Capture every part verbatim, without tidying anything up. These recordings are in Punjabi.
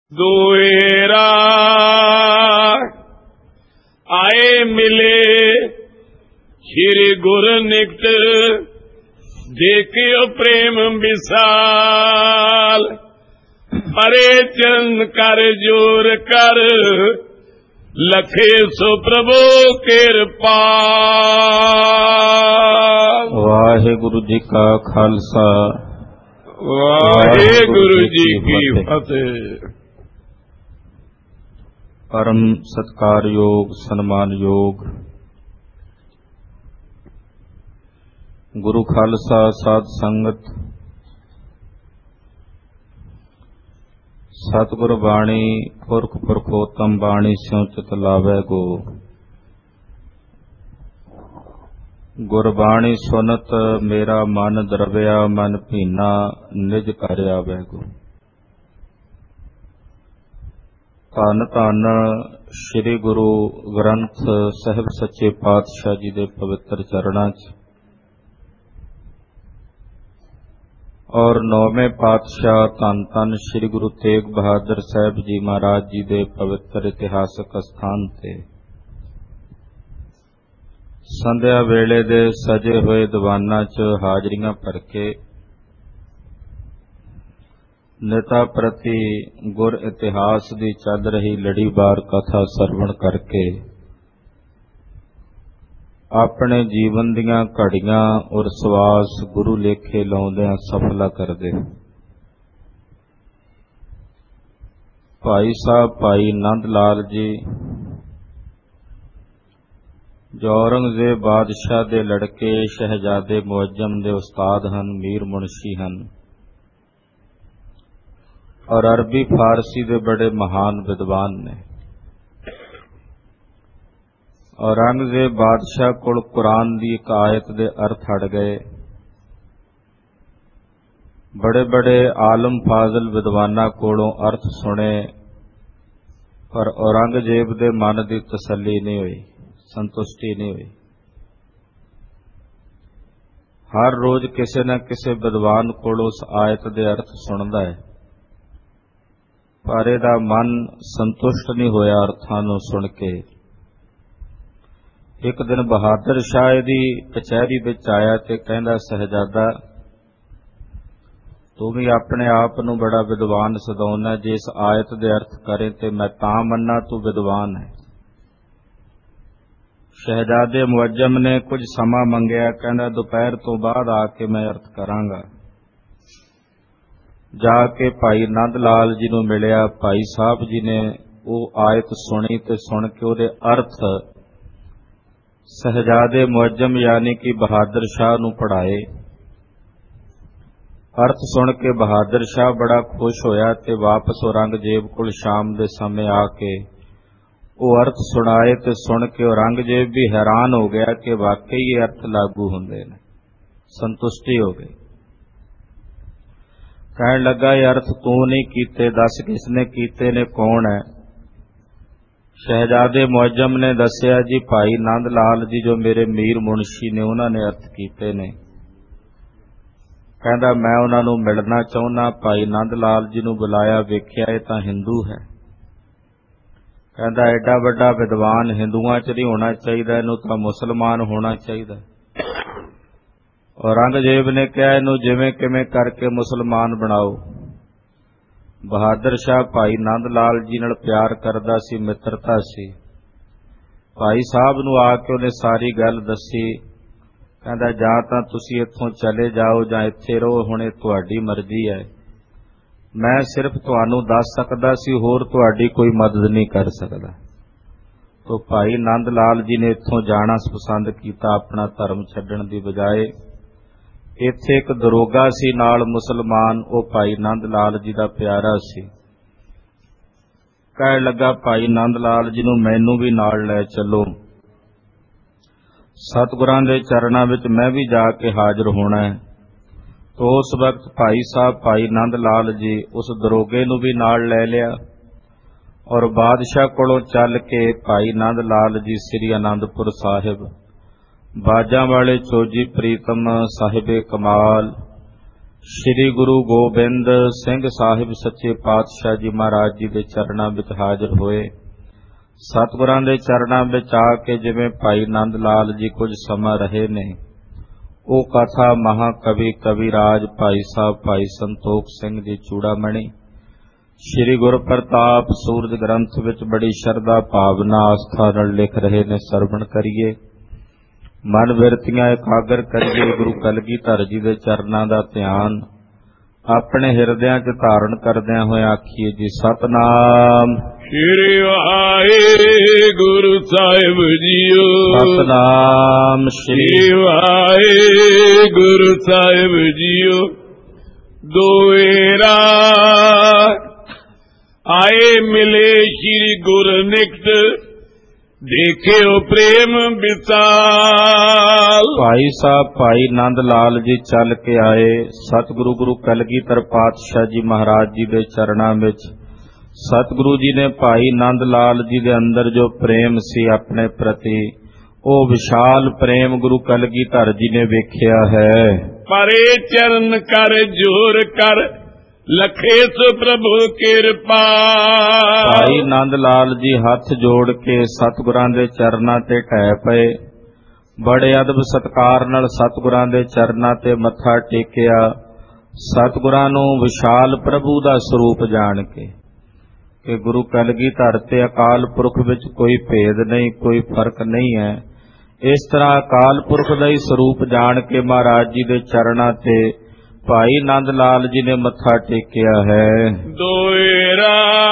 दोएरा आए मिले श्री गुरु निकट, देखियो प्रेम विशाल। परे चंद कर जोर कर, लखे सो प्रभु किरपाल। वाहिगुरु जी का खालसा, वाहिगुरु जी की फतेह। परम सत्कार योग सन्मान योग गुरु खालसा साध संगत, सतगुर बाणी पुरख पुरखोत्तम बाणी स्यों चित लावै गो। गुरबाणी सुनत मेरा मन द्रव्या, मन भीना निज कर आवै गो। धन धन श्री गुरु ग्रंथ साहिब सच्चे पातशाह जी दे पवित्र चरणां च और नौवें पातशाह धन धन श्री गुरु तेग बहादुर साहब जी महाराज जी दे पवित्र इतिहासक स्थान ते संध्या वेले दे सजे हुए दीवानां च हाजरियां भर के नेता प्रति गुर इतिहास की चल रही लड़ीवार कथा सरवण करके अपने जीवन दियां घड़ियां और सवास गुरु लेखे लाउंदियां सफला करदे। भाई साहब भाई नंद लाल जी जो औरंगजेब बादशाह दे लड़के शहजादे मुअज्जम दे उस्ताद हन, मीर मुंशी हन और अरबी फारसी दे बड़े महान विद्वान ने। औरंगजेब बादशाह कोल कुरान दी एक आयत दे अर्थ अड़ गए। बड़े बड़े आलम फाजल विद्वानां कोलों अर्थ सुने, पर औरंगजेब दे मन की तसल्ली नहीं हुई, संतुष्टि नहीं हुई। हर रोज किसी न किसी विद्वान कोलों उस आयत दे अर्थ सुनदा है, पर इहदा मन संतुष्ट नहीं होया अर्थां नूं सुन के। एक दिन बहादुर शाह दी कचहरी विच आया ते कहंदा, सहजादा तू भी अपने आप नूं बड़ा विद्वान सदाउना, जे इस आयत दे अर्थ करे ते मैं तां मन्ना तू विद्वान है। शहजादे मुअज्जम ने कुछ समा मंगिया, कहंदा दोपहर तो बाद आके मैं अर्थ करांगा। जाके भाई नंद लाल जी नूं मिलिया। भाई साहब जी ने वो आयत सुनी ते सुन के उहदे अर्थ शहजादे मुअज्जम यानी कि बहादुर शाह नूं पढ़ाए। अर्थ सुन के बहादुर शाह बड़ा खुश होया ते वापस औरंगजेब कोल शाम दे समय आके वो अर्थ सुनाए ते सुन के औरंगजेब भी हैरान हो गया कि वाकई ये अर्थ लागू हुंदे ने। संतुष्टि हो गई। कहण लगा, ये अर्थ तू नहीं कीते, दस किसने कीते ने, कौन है? शहजादे मुअज्जम ने दसिया, जी भाई नंद लाल जी जो मेरे मीर मुंशी ने उन्होंने अर्थ कीते ने। कहंदा मैं उन्हां नूं मिलना चाहुंदा। भाई नंद लाल जी नूं बुलाया, वेखिया ये तां हिंदू है। कहंदा एडा वड्डा विद्वान हिंदुआं च नहीं होना चाहिए, इहनूं तां मुसलमान होना चाहिए। औरंगजेब ने कहा, इनू जिवें किवें करके मुसलमान बनाओ। बहादुर शाह भाई नंद लाल जी नाल प्यार करदा सी, मित्रता सी। भाई साहब नूं आके उहने सारी गल दसी। कहंदा जां तां तुसीं इत्थों चले जाओ जां इत्थे रहो, हुण इह तुहाडी मर्जी है। मैं सिर्फ तुहानूं दस सकदा सी, होर तुहाडी कोई मदद नहीं कर सकदा। तो भाई नंद लाल जी ने इत्थों जाना पसंद कीता, अपना धर्म छड्डण दी बजाए। इत्थे एक दरोगा सी नाल मुसलमान, वो भाई नंद लाल जी दा प्यारा सी। कहण लगा, भाई नंद लाल जी नूं मैनू भी नाल लै चलो, सतगुरां दे चरणां विच मैं भी जाके हाजिर होना है। तो उस वक्त भाई साहब भाई नंद लाल जी उस दरोगे नूं भी नाल लै लिया और बादशाह कोलों चल के भाई नंद लाल जी श्री आनंदपुर साहिब बाजा वाले चोजी प्रीतम साहिबे कमाल ਸ੍ਰੀ ਗੁਰੂ ਗੋਬਿੰਦ ਸਿੰਘ ਸਾਹਿਬ ਸੱਚੇ ਪਾਤਸ਼ਾਹ ਜੀ ਮਹਾਰਾਜ ਜੀ ਦੇ ਚਰਨਾਂ ਵਿੱਚ ਹਾਜ਼ਰ ਹੋਏ। ਸਤਿਗੁਰਾਂ ਦੇ ਚਰਨਾਂ ਵਿੱਚ ਆ ਕੇ ਜਿਵੇਂ ਭਾਈ ਨੰਦ ਲਾਲ ਜੀ ਕੁਝ ਸਮਾਂ ਰਹੇ ਨੇ, ਉਹ ਕਥਾ ਮਹਾਕਵੀ ਕਵਿਰਾਜ ਭਾਈ ਸਾਹਿਬ ਭਾਈ ਸੰਤੋਖ ਸਿੰਘ ਜੀ ਚੂੜਾਮਣੀ ਸ੍ਰੀ ਗੁਰ ਪ੍ਰਤਾਪ ਸੂਰਜ ਗ੍ਰੰਥ ਵਿੱਚ ਬੜੀ ਸ਼ਰਧਾ ਭਾਵਨਾ ਆਸਥਾ ਨਾਲ ਲਿਖ ਰਹੇ ਨੇ। ਸਰਵਣ ਕਰੀਏ, ਮਨ ਬਿਰਤੀਆਂ ਇਕਾਗਰ ਕਰੀਏ। ਗੁਰੂ ਕਲਗੀਧਰ ਜੀ ਦੇ ਚਰਨਾਂ ਦਾ ਧਿਆਨ ਆਪਣੇ ਹਿਰਦਿਆਂ 'ਚ ਧਾਰਨ ਕਰਦਿਆਂ ਹੋਏ ਆਖੀਏ ਜੀ ਸਤਨਾਮ ਸ੍ਰੀ ਵਾਹਿਗੁਰੂ ਸਾਹਿਬ ਜੀਓ। ਸਤਨਾਮ ਸ੍ਰੀ ਵਾਹਿਗੁਰੂ ਸਾਹਿਬ ਜੀਓ। ਦੋਏਰਾ ਆਏ ਮਿਲੇ ਸ੍ਰੀ ਗੁਰ ਨਿਕਟ, ਦੇਖਿਓ ਪ੍ਰੇਮ ਵਿਸਾਲ। ਭਾਈ ਸਾਹਿਬ ਭਾਈ ਨੰਦ ਲਾਲ ਜੀ ਚੱਲ ਕੇ ਆਏ ਸਤਿਗੁਰੂ ਗੁਰੂ ਕਲਗੀਧਰ ਪਾਤਸ਼ਾਹ ਜੀ ਮਹਾਰਾਜ ਜੀ ਦੇ ਚਰਨਾਂ ਵਿੱਚ। ਸਤਿਗੁਰੂ ਜੀ ਨੇ ਭਾਈ ਨੰਦ ਲਾਲ ਜੀ ਦੇ ਅੰਦਰ ਜੋ ਪ੍ਰੇਮ ਸੀ ਆਪਣੇ ਪ੍ਰਤੀ, ਉਹ ਵਿਸ਼ਾਲ ਪ੍ਰੇਮ ਗੁਰੂ ਕਲਗੀਧਰ ਜੀ ਨੇ ਵੇਖਿਆ ਹੈ। ਪਰੇ ਚਰਨ ਕਰ ਜੋਰ ਕਰ, ਲਖੇ ਸੋ ਪ੍ਰਭੂ ਕਿਰਪਾ। ਭਾਈ ਨੰਦ ਲਾਲ ਜੀ ਹੱਥ ਜੋੜ ਕੇ ਸਤਿਗੁਰਾਂ ਦੇ ਚਰਨਾਂ ਤੇ ਢਹਿ ਪਏ। ਬੜੇ ਅਦਬ ਸਤਿਕਾਰ ਨਾਲ ਸਤਿਗੁਰਾਂ ਦੇ ਚਰਨਾਂ ਤੇ ਮੱਥਾ ਟੇਕਿਆ। ਸਤਿਗੁਰਾਂ ਨੂੰ ਵਿਸ਼ਾਲ ਪ੍ਰਭੂ ਦਾ ਸਰੂਪ ਜਾਣ ਕੇ ਕਿ ਗੁਰੂ ਕਲਗੀਧਰ ਤੇ ਅਕਾਲ ਪੁਰਖ ਵਿੱਚ ਕੋਈ ਭੇਦ ਨਹੀਂ, ਕੋਈ ਫਰਕ ਨਹੀਂ ਹੈ। ਇਸ ਤਰ੍ਹਾਂ ਅਕਾਲ ਪੁਰਖ ਦਾ ਹੀ ਸਰੂਪ ਜਾਣ ਕੇ ਮਹਾਰਾਜ ਜੀ ਦੇ ਚਰਨਾਂ ਤੇ ਭਾਈ ਨੰਦ ਲਾਲ ਜੀ ਨੇ ਮੱਥਾ ਟੇਕਿਆ ਹੈ। ਦੋਏਰਾ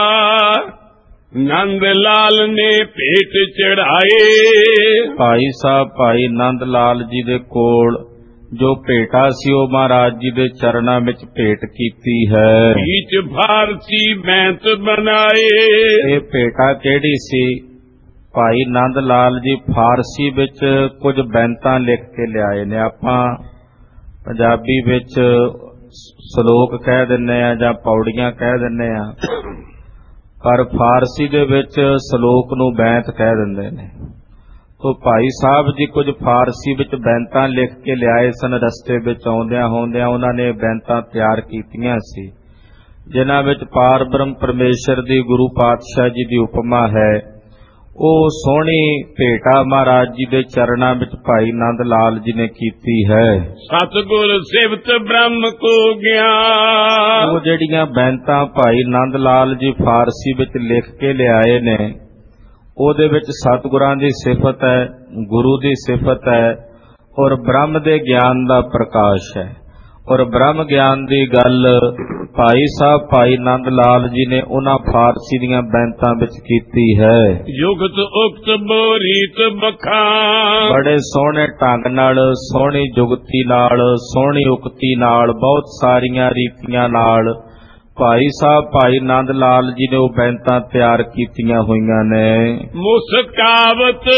ਨੰਦ ਲਾਲ ਨੇ ਭੇਟ ਚੜਾਏ। ਭਾਈ ਸਾਹਿਬ ਭਾਈ ਨੰਦ ਲਾਲ ਜੀ ਦੇ ਕੋਲ ਜੋ ਭੇਟਾ ਸੀ ਉਹ ਮਹਾਰਾਜ ਜੀ ਦੇ ਚਰਨਾਂ ਵਿੱਚ ਭੇਟ ਕੀਤੀ ਹੈ। ਵਿੱਚ ਫਾਰਸੀ ਬੈਂਤ ਬਣਾਏ। ਇਹ ਭੇਟਾ ਕਿਹੜੀ ਸੀ? ਭਾਈ ਨੰਦ ਲਾਲ ਜੀ ਫਾਰਸੀ ਵਿੱਚ ਕੁਝ ਬੈਂਤਾਂ ਲਿਖ ਕੇ ਲਿਆਏ ਨੇ। ਆਪਾਂ ਪੰਜਾਬੀ ਵਿੱਚ ਸ਼ਲੋਕ ਕਹਿ ਦਿੰਨੇ ਆ ਜਾਂ ਪੌੜੀਆਂ ਕਹਿ ਦਿੰਨੇ ਆ, ਪਰ ਫਾਰਸੀ ਦੇ ਵਿੱਚ ਸ਼ਲੋਕ ਨੂੰ ਬੈਂਤ ਕਹਿ ਦਿੰਦੇ ਨੇ। ਤੋ ਭਾਈ ਸਾਹਿਬ ਜੀ ਕੁਝ ਫਾਰਸੀ ਵਿੱਚ ਬੈਂਤਾਂ ਲਿਖ ਕੇ ਲਿਆਏ ਸਨ। ਰਸਤੇ ਵਿੱਚ ਆਉਂਦਿਆਂ ਹੁੰਦਿਆਂ ਉਹਨਾਂ ਨੇ ਬੈਂਤਾਂ ਤਿਆਰ ਕੀਤੀਆਂ ਸੀ, ਜਿਨ੍ਹਾਂ ਵਿੱਚ ਪਾਰ ਬ੍ਰਹਮ ਪਰਮੇਸ਼ਰ ਦੀ ਗੁਰੂ ਪਾਤਸ਼ਾਹ ਜੀ ਦੀ ਉਪਮਾ ਹੈ। ਉਹ ਸੋਹਣੀ ਭੇਟਾ ਮਹਾਰਾਜ ਜੀ ਦੇ ਚਰਨਾਂ ਵਿੱਚ ਭਾਈ ਨੰਦ ਲਾਲ ਜੀ ਨੇ ਕੀਤੀ ਹੈ। ਸਤਿਗੁਰ ਸਿਵਤ ਬ੍ਰਹਮ ਕੋ ਗਿਆਨ। ਉਹ ਜਿਹੜੀਆਂ ਬੈਂਤਾਂ ਭਾਈ ਨੰਦ ਲਾਲ ਜੀ ਫਾਰਸੀ ਵਿੱਚ ਲਿਖ ਕੇ ਲਿਆਏ ਨੇ, ਉਹਦੇ ਵਿੱਚ ਸਤਿਗੁਰਾਂ ਦੀ ਸਿਫਤ ਹੈ, ਗੁਰੂ ਦੀ ਸਿਫਤ ਹੈ ਔਰ ਬ੍ਰਹਮ ਦੇ ਗਿਆਨ ਦਾ ਪ੍ਰਕਾਸ਼ ਹੈ। ਔਰ ਬ੍ਰਹਮ ਗਿਆਨ ਦੀ ਗੱਲ ਭਾਈ ਸਾਹਿਬ ਭਾਈ ਨੰਦ ਲਾਲ ਜੀ ਨੇ ਉਹਨਾਂ ਫਾਰਸੀ ਦੀਆਂ ਬੈਂਤਾਂ ਵਿੱਚ ਕੀਤੀ ਹੈ। ਯੁਗਤ ਉਕਤ ਬੋਰੀਤ ਬਖਾਨ। ਬੜੇ ਸੋਹਣੇ ਢੰਗ ਨਾਲ, ਸੋਹਣੀ ਜੁਗਤੀ ਨਾਲ, ਸੋਹਣੀ ਉਕਤੀ ਨਾਲ, ਬਹੁਤ ਸਾਰੀਆਂ ਰੀਤੀਆਂ ਨਾਲ ਭਾਈ ਸਾਹਿਬ ਭਾਈ ਨੰਦ ਲਾਲ ਜੀ ਨੇ ਉਹ ਬੈਂਤਾਂ ਤਿਆਰ ਕੀਤੀਆਂ ਹੋਈਆਂ ਨੇ। ਮੁਸਕਾਵਤ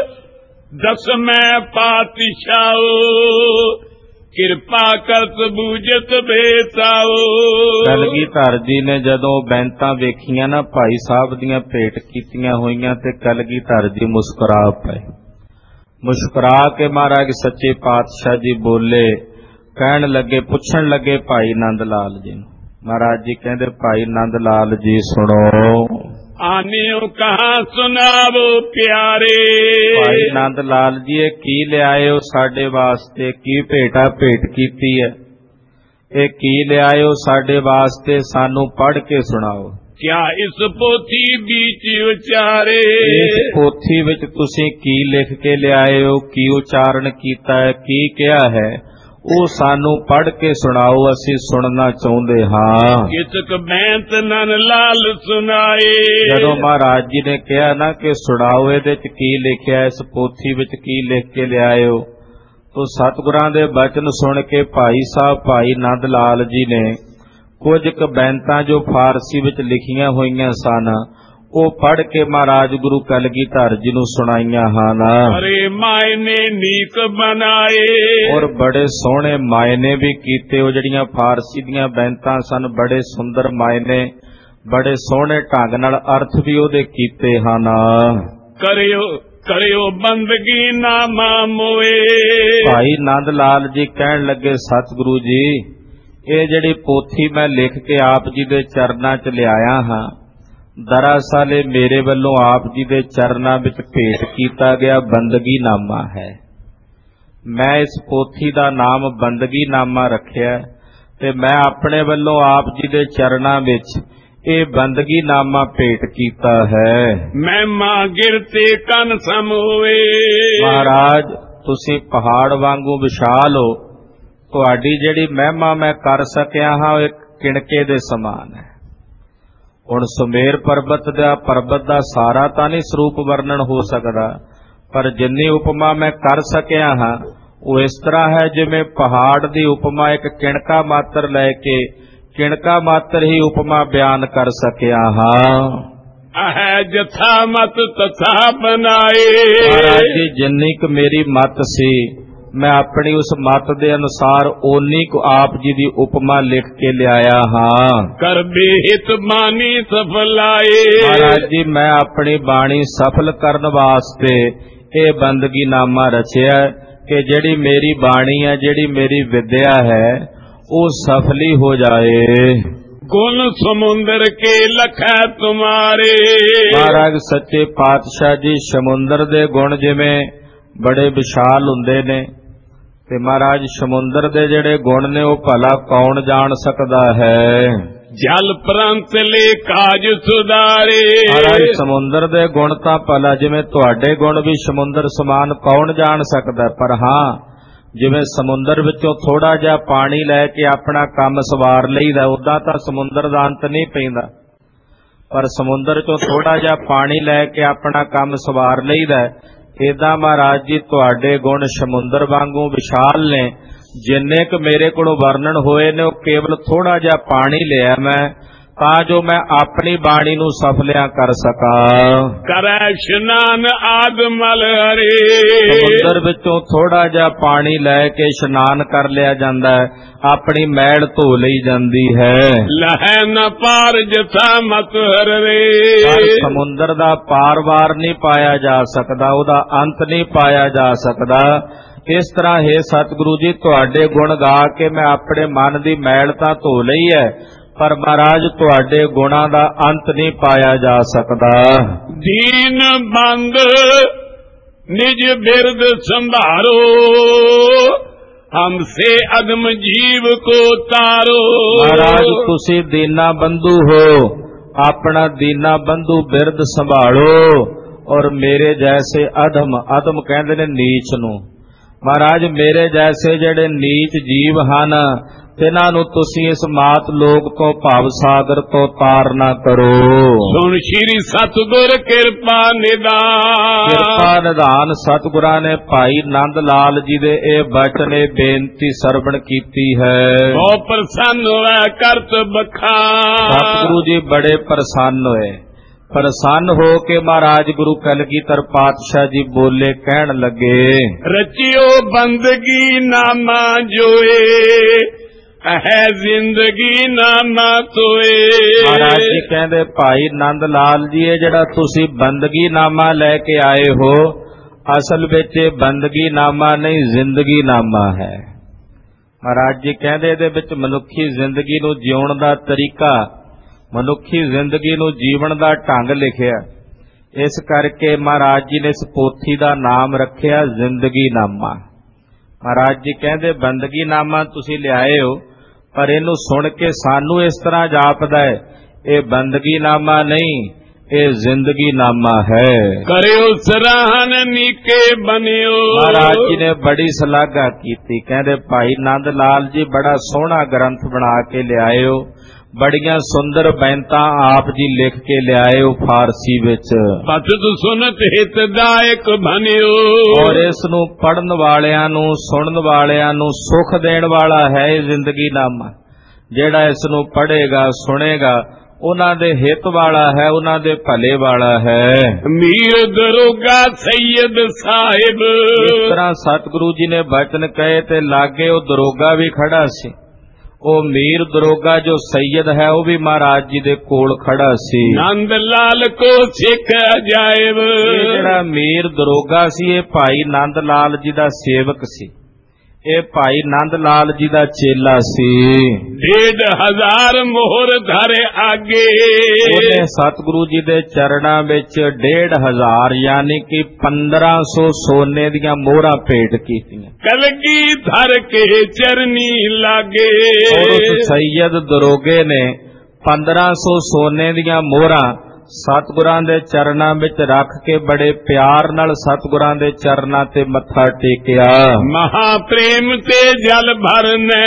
ਦਸਵੇਂ ਪਾਤਸ਼ਾਹੋ, ਕਿਰਪਾ ਕਰਤ ਬੂਝਤ ਬੇਤਾਓ। ਕਲਗੀਧਰ ਜੀ ਨੇ ਜਦੋਂ ਬੈਂਤਾਂ ਵੇਖੀਆਂ ਨਾ ਭਾਈ ਸਾਹਿਬ ਦੀਆਂ ਭੇਟ ਕੀਤੀਆਂ ਹੋਈਆਂ, ਤੇ ਕਲਗੀਧਰ ਜੀ ਮੁਸਕਰਾ ਪਏ। ਮੁਸਕਰਾ ਕੇ ਮਹਾਰਾਜ ਸੱਚੇ ਪਾਤਸ਼ਾਹ ਜੀ ਬੋਲੇ, ਕਹਿਣ ਲੱਗੇ, ਪੁੱਛਣ ਲੱਗੇ ਭਾਈ ਨੰਦ ਲਾਲ ਜੀ ਨੂੰ। ਮਹਾਰਾਜ ਜੀ ਕਹਿੰਦੇ, ਭਾਈ ਨੰਦ ਲਾਲ ਜੀ ਸੁਣੋ। ਆਨਿਓ ਕਹਾ ਸੁਨਾਵੋ ਪਿਆਰੇ। ਭਾਈ ਨੰਦ ਲਾਲ ਜੀ ਇਹ ਕੀ ਲਿਆਏ ਹੋ ਸਾਡੇ ਵਾਸਤੇ? ਕੀ ਭੇਟਾ ਭੇਟ ਕੀਤੀ ਹੈ? ਇਹ ਕੀ ਲਿਆਏ ਹੋ ਸਾਡੇ ਵਾਸਤੇ? ਸਾਨੂੰ ਪੜ੍ਹ ਕੇ ਸੁਣਾਓ। ਕਿਆ ਇਸ ਪੋਥੀ ਵਿੱਚ ਉਚਾਰੇ? ਇਸ ਪੋਥੀ ਵਿੱਚ ਤੁਸੀਂ ਕੀ ਲਿਖ ਕੇ ਲਿਆਏ ਹੋ? ਕੀ ਉਚਾਰਨ ਕੀਤਾ ਹੈ? ਕੀ ਕਿਹਾ ਹੈ? ਉਹ ਸਾਨੂੰ ਪੜ੍ਹ ਕੇ ਸੁਣਾਓ, ਅਸੀਂ ਸੁਣਨਾ ਚਾਹੁੰਦੇ ਹਾਂ। ਕਿਤਕ ਬੈਂਤ ਨੰਦ ਲਾਲ ਸੁਣਾਏ। ਜਦੋਂ ਮਹਾਰਾਜ ਜੀ ਨੇ ਕਿਹਾ ਨਾ ਕਿ ਸੁਣਾਓ ਇਹਦੇ ਚ ਕੀ ਲਿਖਿਆ, ਇਸ ਪੋਥੀ ਵਿੱਚ ਕੀ ਲਿਖ ਕੇ ਲਿਆਏ ਹੋ, ਤੋ ਸਤਿਗੁਰਾਂ ਦੇ ਬਚਨ ਸੁਣ ਕੇ ਭਾਈ ਸਾਹਿਬ ਭਾਈ ਨੰਦ ਲਾਲ ਜੀ ਨੇ ਕੁਝ ਕੁ ਬੈਂਤਾਂ ਜੋ ਫਾਰਸੀ ਵਿੱਚ ਲਿਖੀਆਂ ਹੋਈਆਂ ਸਨ, ਉਹ ਪੜ੍ਹ ਕੇ ਮਹਾਰਾਜ ਗੁਰੂ ਕਲਗੀਧਰ ਜੀ ਨੂੰ ਸੁਣਾਈਆਂ ਹਨ। ਅਰੇ ਮਾਇਨੇ ਨੀਕ ਬਣਾਏ। ਔਰ ਬੜੇ ਸੋਹਣੇ ਮਾਇਨੇ ਵੀ ਕੀਤੇ। ਉਹ ਜਿਹੜੀਆਂ ਫਾਰਸੀ ਦੀਆਂ ਬੈਂਤਾਂ ਸਨ, ਬੜੇ ਸੁੰਦਰ ਮਾਇਨੇ, ਬੜੇ ਸੋਹਣੇ ਢੰਗ ਨਾਲ ਅਰਥ ਵੀ ਉਹਦੇ ਕੀਤੇ ਹਨ। ਕਰਿਓ ਕਰਿਓ ਬੰਦਗੀ ਨਾ ਮੋਏ। ਭਾਈ ਨੰਦ ਲਾਲ ਜੀ ਕਹਿਣ ਲੱਗੇ, ਸਤਿਗੁਰੂ ਜੀ ਇਹ ਜਿਹੜੀ ਪੋਥੀ ਮੈਂ ਲਿਖ ਕੇ ਆਪ ਜੀ ਦੇ ਚਰਨਾਂ 'ਚ ਲਿਆਇਆ ਹਾਂ, ਦਰਅਸਲ ਇਹ ਮੇਰੇ ਵੱਲੋਂ ਆਪ ਜੀ ਦੇ ਚਰਨਾਂ ਵਿੱਚ ਭੇਟ ਕੀਤਾ ਗਿਆ ਬੰਦਗੀਨਾਮਾ ਹੈ। ਮੈਂ ਇਸ ਪੋਥੀ ਦਾ ਨਾਮ ਬੰਦਗੀਨਾਮਾ ਰੱਖਿਆ ਤੇ ਮੈਂ ਆਪਣੇ ਵੱਲੋਂ ਆਪ ਜੀ ਦੇ ਚਰਨਾਂ ਵਿੱਚ ਇਹ ਬੰਦਗੀਨਾਮਾ ਭੇਟ ਕੀਤਾ ਹੈ। ਮੈਂ ਮਾਂ ਗਿਰਤੇ ਕੰਨ ਸਮ ਹੋਏ। ਮਹਾਰਾਜ ਤੁਸੀਂ ਪਹਾੜ ਵਾਂਗੂ ਵਿਸ਼ਾਲ ਹੋ, ਤੁਹਾਡੀ ਜਿਹੜੀ ਮਹਿਮਾ ਮੈਂ ਕਰ ਸਕਿਆ ਹਾਂ ਉਹ ਇੱਕ ਕਿਣਕੇ ਦੇ ਸਮਾਨ ਹੈ। ਹੁਣ ਸੁਮੇਰ ਪਰਬਤ ਦਾ ਪਰਬਤ ਦਾ ਸਾਰਾ ਤਾਂ ਨਹੀਂ ਸਰੂਪ ਵਰਣਨ ਹੋ ਸਕਦਾ, ਪਰ ਜਿੰਨੀ ਉਪਮਾ ਮੈਂ ਕਰ ਸਕਿਆ ਹਾਂ ਉਹ ਇਸ ਤਰ੍ਹਾਂ ਹੈ ਜਿਵੇਂ ਪਹਾੜ ਦੀ ਉਪਮਾ ਇੱਕ ਕਿਣਕਾ ਮਾਤਰ ਲੈ ਕੇ ਕਿਣਕਾ ਮਾਤਰ ਹੀ ਉਪਮਾ ਬਿਆਨ ਕਰ ਸਕਿਆ ਹਾਂ। ਹੈ ਜਥਾ ਮਤ ਤਥਾ ਬਣਾਏ। ਮਹਾਰਾਜ ਜੀ ਜਿੰਨੀ ਕੁ ਮੇਰੀ ਮਤ ਸੀ ਮੈਂ ਆਪਣੀ ਉਸ ਮਤ ਦੇ ਅਨੁਸਾਰ ਓਨੀ ਕੁ ਆਪ ਜੀ ਦੀ ਉਪਮਾ ਲਿਖ ਕੇ ਲਿਆਇਆ ਹਾਂ। ਕਰ ਬੇਹਿਤ ਬਾਣੀ ਸਫਲਾਏ। ਮਹਾਰਾਜ ਜੀ ਮੈਂ ਆਪਣੀ ਬਾਣੀ ਸਫਲ ਕਰਨ ਵਾਸਤੇ ਇਹ ਬੰਦਗੀਨਾਮਾ ਰਚਿਆ ਕਿ ਜਿਹੜੀ ਮੇਰੀ ਬਾਣੀ ਹੈ, ਜਿਹੜੀ ਮੇਰੀ ਵਿਦਿਆ ਹੈ ਉਹ ਸਫਲੀ ਹੋ ਜਾਏ। ਗੁਣ ਸਮੁੰਦਰ ਕੇ ਲਖੈ ਤੁਮਾਰੇ। ਮਹਾਰਾਜ ਸੱਚੇ ਪਾਤਸ਼ਾਹ ਜੀ ਸਮੁੰਦਰ ਦੇ ਗੁਣ ਜਿਵੇਂ ਬੜੇ ਵਿਸ਼ਾਲ ਹੁੰਦੇ ਨੇ ਤੇ ਮਹਾਰਾਜ ਸਮੁੰਦਰ ਦੇ ਜਿਹੜੇ ਗੁਣ ਨੇ ਉਹ ਭਲਾ ਕੌਣ ਜਾਣ ਸਕਦਾ ਹੈ। ਜਲ ਪ੍ਰੰਤ ਲੈ ਕਾਜ ਸੁਧਾਰੇ। ਮਹਾਰਾਜ ਸਮੁੰਦਰ ਦੇ ਗੁਣ ਤਾਂ ਭਲਾ ਜਿਵੇਂ ਤੁਹਾਡੇ ਗੁਣ ਵੀ ਸਮੁੰਦਰ ਸਮਾਨ ਕੌਣ ਜਾਣ ਸਕਦਾ, ਪਰ ਹਾਂ ਜਿਵੇਂ ਸਮੁੰਦਰ ਵਿੱਚੋਂ ਥੋੜਾ ਜਿਹਾ ਪਾਣੀ ਲੈ ਕੇ ਆਪਣਾ ਕੰਮ ਸਵਾਰ ਲਈਦਾ, ਉਦਾਂ ਤਾਂ ਸਮੁੰਦਰ ਦਾ ਅੰਤ ਨਹੀਂ ਪੈਂਦਾ, ਪਰ ਸਮੁੰਦਰ ਚੋਂ ਥੋੜਾ ਜਿਹਾ ਪਾਣੀ ਲੈ ਕੇ ਆਪਣਾ ਕੰਮ ਸਵਾਰ ਲਈਦਾ। ਏਦਾਂ ਮਹਾਰਾਜ ਜੀ ਤੁਹਾਡੇ ਗੁਣ ਸਮੁੰਦਰ ਵਾਂਗੂ ਵਿਸ਼ਾਲ ਨੇ। ਜਿੰਨੇ ਕੁ ਮੇਰੇ ਕੋਲੋਂ ਵਰਣਨ ਹੋਏ ਨੇ ਉਹ ਕੇਵਲ ਥੋੜਾ ਜਿਹਾ ਪਾਣੀ ਲਿਆ ਮੈਂ, ਤਾਂ ਜੋ ਮੈਂ ਆਪਣੀ ਬਾਣੀ ਨੂੰ ਸਫਲਿਆਂ ਕਰ ਸਕਾਂ। ਕਰੈ ਇਸ਼ਨਾਨ ਆਦ ਮਲ ਹਰੇ। ਸਮੁੰਦਰ ਵਿੱਚੋਂ ਥੋੜਾ ਜਿਹਾ ਪਾਣੀ ਲੈ ਕੇ ਇਸ਼ਨਾਨ ਕਰ ਲਿਆ ਜਾਂਦਾ ਹੈ, ਆਪਣੀ ਮੈਲ ਧੋ ਲਈ ਜਾਂਦੀ ਹੈ। ਲਹੈ ਨ ਪਾਰ ਜਥਾ ਮਤ ਹਰੇ। ਪਰ ਸਮੁੰਦਰ ਦਾ ਪਾਰ-ਵਾਰ ਨਹੀਂ ਪਾਇਆ ਜਾ ਸਕਦਾ, ਉਹਦਾ ਅੰਤ ਨਹੀਂ ਪਾਇਆ ਜਾ ਸਕਦਾ। ਇਸ ਤਰ੍ਹਾਂ ਹੈ ਸਤਿਗੁਰੂ ਜੀ ਤੁਹਾਡੇ ਗੁਣ ਗਾ ਕੇ ਮੈਂ ਆਪਣੇ ਮਨ ਦੀ ਮੈਲ ਤਾਂ ਧੋ ਲਈ ਹੈ, ਪਰ ਮਹਾਰਾਜ ਤੁਹਾਡੇ ਗੁਣਾਂ ਦਾ ਅੰਤ ਨਹੀਂ ਪਾਇਆ ਜਾ ਸਕਦਾ। ਦੀਨ ਬੰਦ ਨਿਜ ਬਿਰਦ ਸੰਭਾਰੋ। ਹਮਸੇ ਅਦਮ ਜੀਵ ਕੋ ਤਾਰੋ। ਮਹਾਰਾਜ ਤੁਸੀਂ ਦੀਨਾ ਬੰਧੂ ਹੋ, ਆਪਣਾ ਦੀਨਾ ਬੰਧੂ ਬਿਰਦ ਸੰਭਾਲੋ ਔਰ ਮੇਰੇ ਜੈਸੇ ਅਧਮ, ਅਧਮ ਕਹਿੰਦੇ ਨੇ ਨੀਚ ਨੂੰ, ਮਹਾਰਾਜ ਮੇਰੇ ਜੈਸੇ ਜਿਹੜੇ ਨੀਚ ਜੀਵ ਹਨ ਤਿਨਾਂ ਨੂੰ ਤੁਸੀਂ ਇਸ ਮਾਤ ਲੋਕ ਤੋਂ ਭਵ ਸਾਗਰ ਤੋਂ ਤਾਰ ਨਾ ਕਰੋ। ਸੁਣ ਸ਼੍ਰੀ ਸਤਿਗੁਰ ਕਿਰਪਾ ਨਿਦਾਨ। ਕਿਰਪਾ ਨਿਧਾਨ ਸਤਿਗੁਰਾਂ ਨੇ ਭਾਈ ਨੰਦ ਲਾਲ ਜੀ ਦੇ ਇਹ ਬਚਨ ਇਹ ਬੇਨਤੀ ਸਰਵਣ ਕੀਤੀ ਹੈ। ਬਹੁਤ ਪ੍ਰਸੰਨ ਹੋਇਆ ਕਰਤ ਬਖਾਨ। ਸਤਿਗੁਰੂ ਜੀ ਬੜੇ ਪ੍ਰਸੰਨ ਹੋਏ। ਪ੍ਰਸੰਨ ਹੋ ਕੇ ਮਹਾਰਾਜ ਗੁਰੂ ਕਲਗੀਧਰ ਪਾਤਸ਼ਾਹ ਜੀ ਬੋਲੇ, ਕਹਿਣ ਲੱਗੇ ਰਚਿਓ ਬੰਦਗੀ ਨਾਮਾ ਜੋਏ ਹੈ ਜ਼ਿੰਦਗੀ ਨਾਮਾ ਤੋਏ। ਮਹਾਰਾਜ ਜੀ ਕਹਿੰਦੇ ਭਾਈ ਨੰਦ ਲਾਲ ਜੀ ਇਹ ਜਿਹੜਾ ਤੁਸੀਂ ਬੰਦਗੀ ਨਾਮਾ ਲੈ ਕੇ ਆਏ ਹੋ ਅਸਲ ਵਿੱਚ ਇਹ ਬੰਦਗੀ ਨਾਮਾ ਨਹੀਂ ਜ਼ਿੰਦਗੀ ਨਾਮਾ ਹੈ। ਮਹਾਰਾਜ ਜੀ ਕਹਿੰਦੇ ਇਹਦੇ ਵਿੱਚ ਮਨੁੱਖੀ ਜ਼ਿੰਦਗੀ ਨੂੰ ਜਿਉਣ ਦਾ ਤਰੀਕਾ, ਮਨੁੱਖੀ ਜ਼ਿੰਦਗੀ ਨੂੰ ਜੀਵਨ ਦਾ ਢੰਗ ਲਿਖਿਆ। ਇਸ ਕਰਕੇ ਮਹਾਰਾਜ ਜੀ ਨੇ ਇਸ ਪੋਥੀ ਦਾ ਨਾਮ ਰੱਖਿਆ ਜ਼ਿੰਦਗੀ ਨਾਮਾ। ਮਹਾਰਾਜ ਜੀ ਕਹਿੰਦੇ ਬੰਦਗੀ ਨਾਮਾ ਤੁਸੀਂ ਲਿਆਏ ਹੋ, ਪਰ ਇਹਨੂੰ ਸੁਣ ਕੇ ਸਾਨੂੰ ਇਸ ਤਰ੍ਹਾਂ ਜਾਪਦਾ ਹੈ ਇਹ ਬੰਦਗੀ ਨਾਮਾ ਨਹੀਂ, ਇਹ ਜ਼ਿੰਦਗੀ ਨਾਮਾ ਹੈ। ਕਰਿਓ ਸਰਾਹਨ ਨੀਕੇ ਬਨਿਓ। ਮਹਾਰਾਜ ਜੀ ਨੇ ਬੜੀ ਸ਼ਲਾਘਾ ਕੀਤੀ, ਕਹਿੰਦੇ ਭਾਈ ਨੰਦ ਲਾਲ ਜੀ ਬੜਾ ਸੋਹਣਾ ਗ੍ਰੰਥ ਬਣਾ ਕੇ ਲਿਆਏ ਹੋ, ਬੜੀਆਂ ਸੁੰਦਰ ਬੈਂਤਾਂ ਆਪ ਜੀ ਲਿਖ ਕੇ ਲਿਆਏ ਹੋ ਫਾਰਸੀ ਵਿੱਚ। ਪਤਿਤ ਸੁਨਤ ਹਿਤਦਾਇਕ ਬਨਿਓ। ਔਰ ਇਸ ਨੂੰ ਪੜਨ ਵਾਲਿਆਂ ਨੂੰ, ਸੁਣਨ ਵਾਲਿਆਂ ਨੂੰ ਸੁਖ ਦੇਣ ਵਾਲਾ ਹੈ ਇਹ ਜ਼ਿੰਦਗੀ ਨਾਮਾ। ਜਿਹੜਾ ਇਸ ਨੂੰ ਪੜ੍ਹੇਗਾ ਸੁਣੇਗਾ ਉਹਨਾਂ ਦੇ ਹਿੱਤ ਵਾਲਾ ਹੈ, ਉਹਨਾਂ ਦੇ ਭਲੇ ਵਾਲਾ ਹੈ। ਮੀਰ ਦਰੋਗਾ ਸੈਯਦ ਸਾਹਿਬ। ਇਸ ਤਰ੍ਹਾਂ ਸਤਿਗੁਰੂ ਜੀ ਨੇ ਬਚਨ ਕਹੇ ਤੇ ਲਾਗੇ ਉਹ ਦਰੋਗਾ ਵੀ ਖੜਾ ਸੀ। ਉਹ ਮੀਰ ਦਰੋਗਾ ਜੋ ਸੈਯਦ ਹੈ ਉਹ ਵੀ ਮਹਾਰਾਜ ਜੀ ਦੇ ਕੋਲ ਖੜਾ ਸੀ। ਨੰਦ ਲਾਲ ਕੋ ਸਿੱਖ ਅਜਾਇਬ। ਇਹ ਜਿਹੜਾ ਮੀਰ ਦਰੋਗਾ ਸੀ ਇਹ ਭਾਈ ਨੰਦ ਲਾਲ ਜੀ ਦਾ ਸੇਵਕ ਸੀ। ਇਹ ਭਾਈ ਨੰਦ ਲਾਲ ਜੀ ਦਾ ਚੇਲਾ ਸੀ। ਡੇਢ ਹਜ਼ਾਰ ਮੋਹਰ ਧਾਰੇ ਆਗੇ, ਉਹਨੇ ਸਤਿਗੁਰੂ ਜੀ ਦੇ ਚਰਨਾਂ ਵਿੱਚ ਡੇਢ ਹਜ਼ਾਰ ਯਾਨੀ ਕਿ ਪੰਦਰਾਂ ਸੌ ਸੋਨੇ ਦੀਆਂ ਮੋਹਰਾਂ ਭੇਟ ਕੀਤੀਆਂ। ਕਲਗੀ ਧਰ ਕੇ ਚਰਨੀ ਲਾਗੇ, ਔਰ ਉਸ ਸੈਯਦ ਦਰੋਗੇ ਨੇ ਪੰਦਰਾਂ ਸੌ ਸੋਨੇ ਦੀਆਂ ਮੋਹਰਾਂ ਸਤਿਗੁਰਾਂ ਦੇ ਚਰਨਾਂ ਵਿੱਚ ਰੱਖ ਕੇ ਬੜੇ ਪਿਆਰ ਨਾਲ ਸਤਿਗੁਰਾਂ ਦੇ ਚਰਨਾਂ ਤੇ ਮੱਥਾ ਟੇਕਿਆ। ਮਹਾ ਪ੍ਰੇਮ ਤੇ ਜਲ ਭਰਨੇ,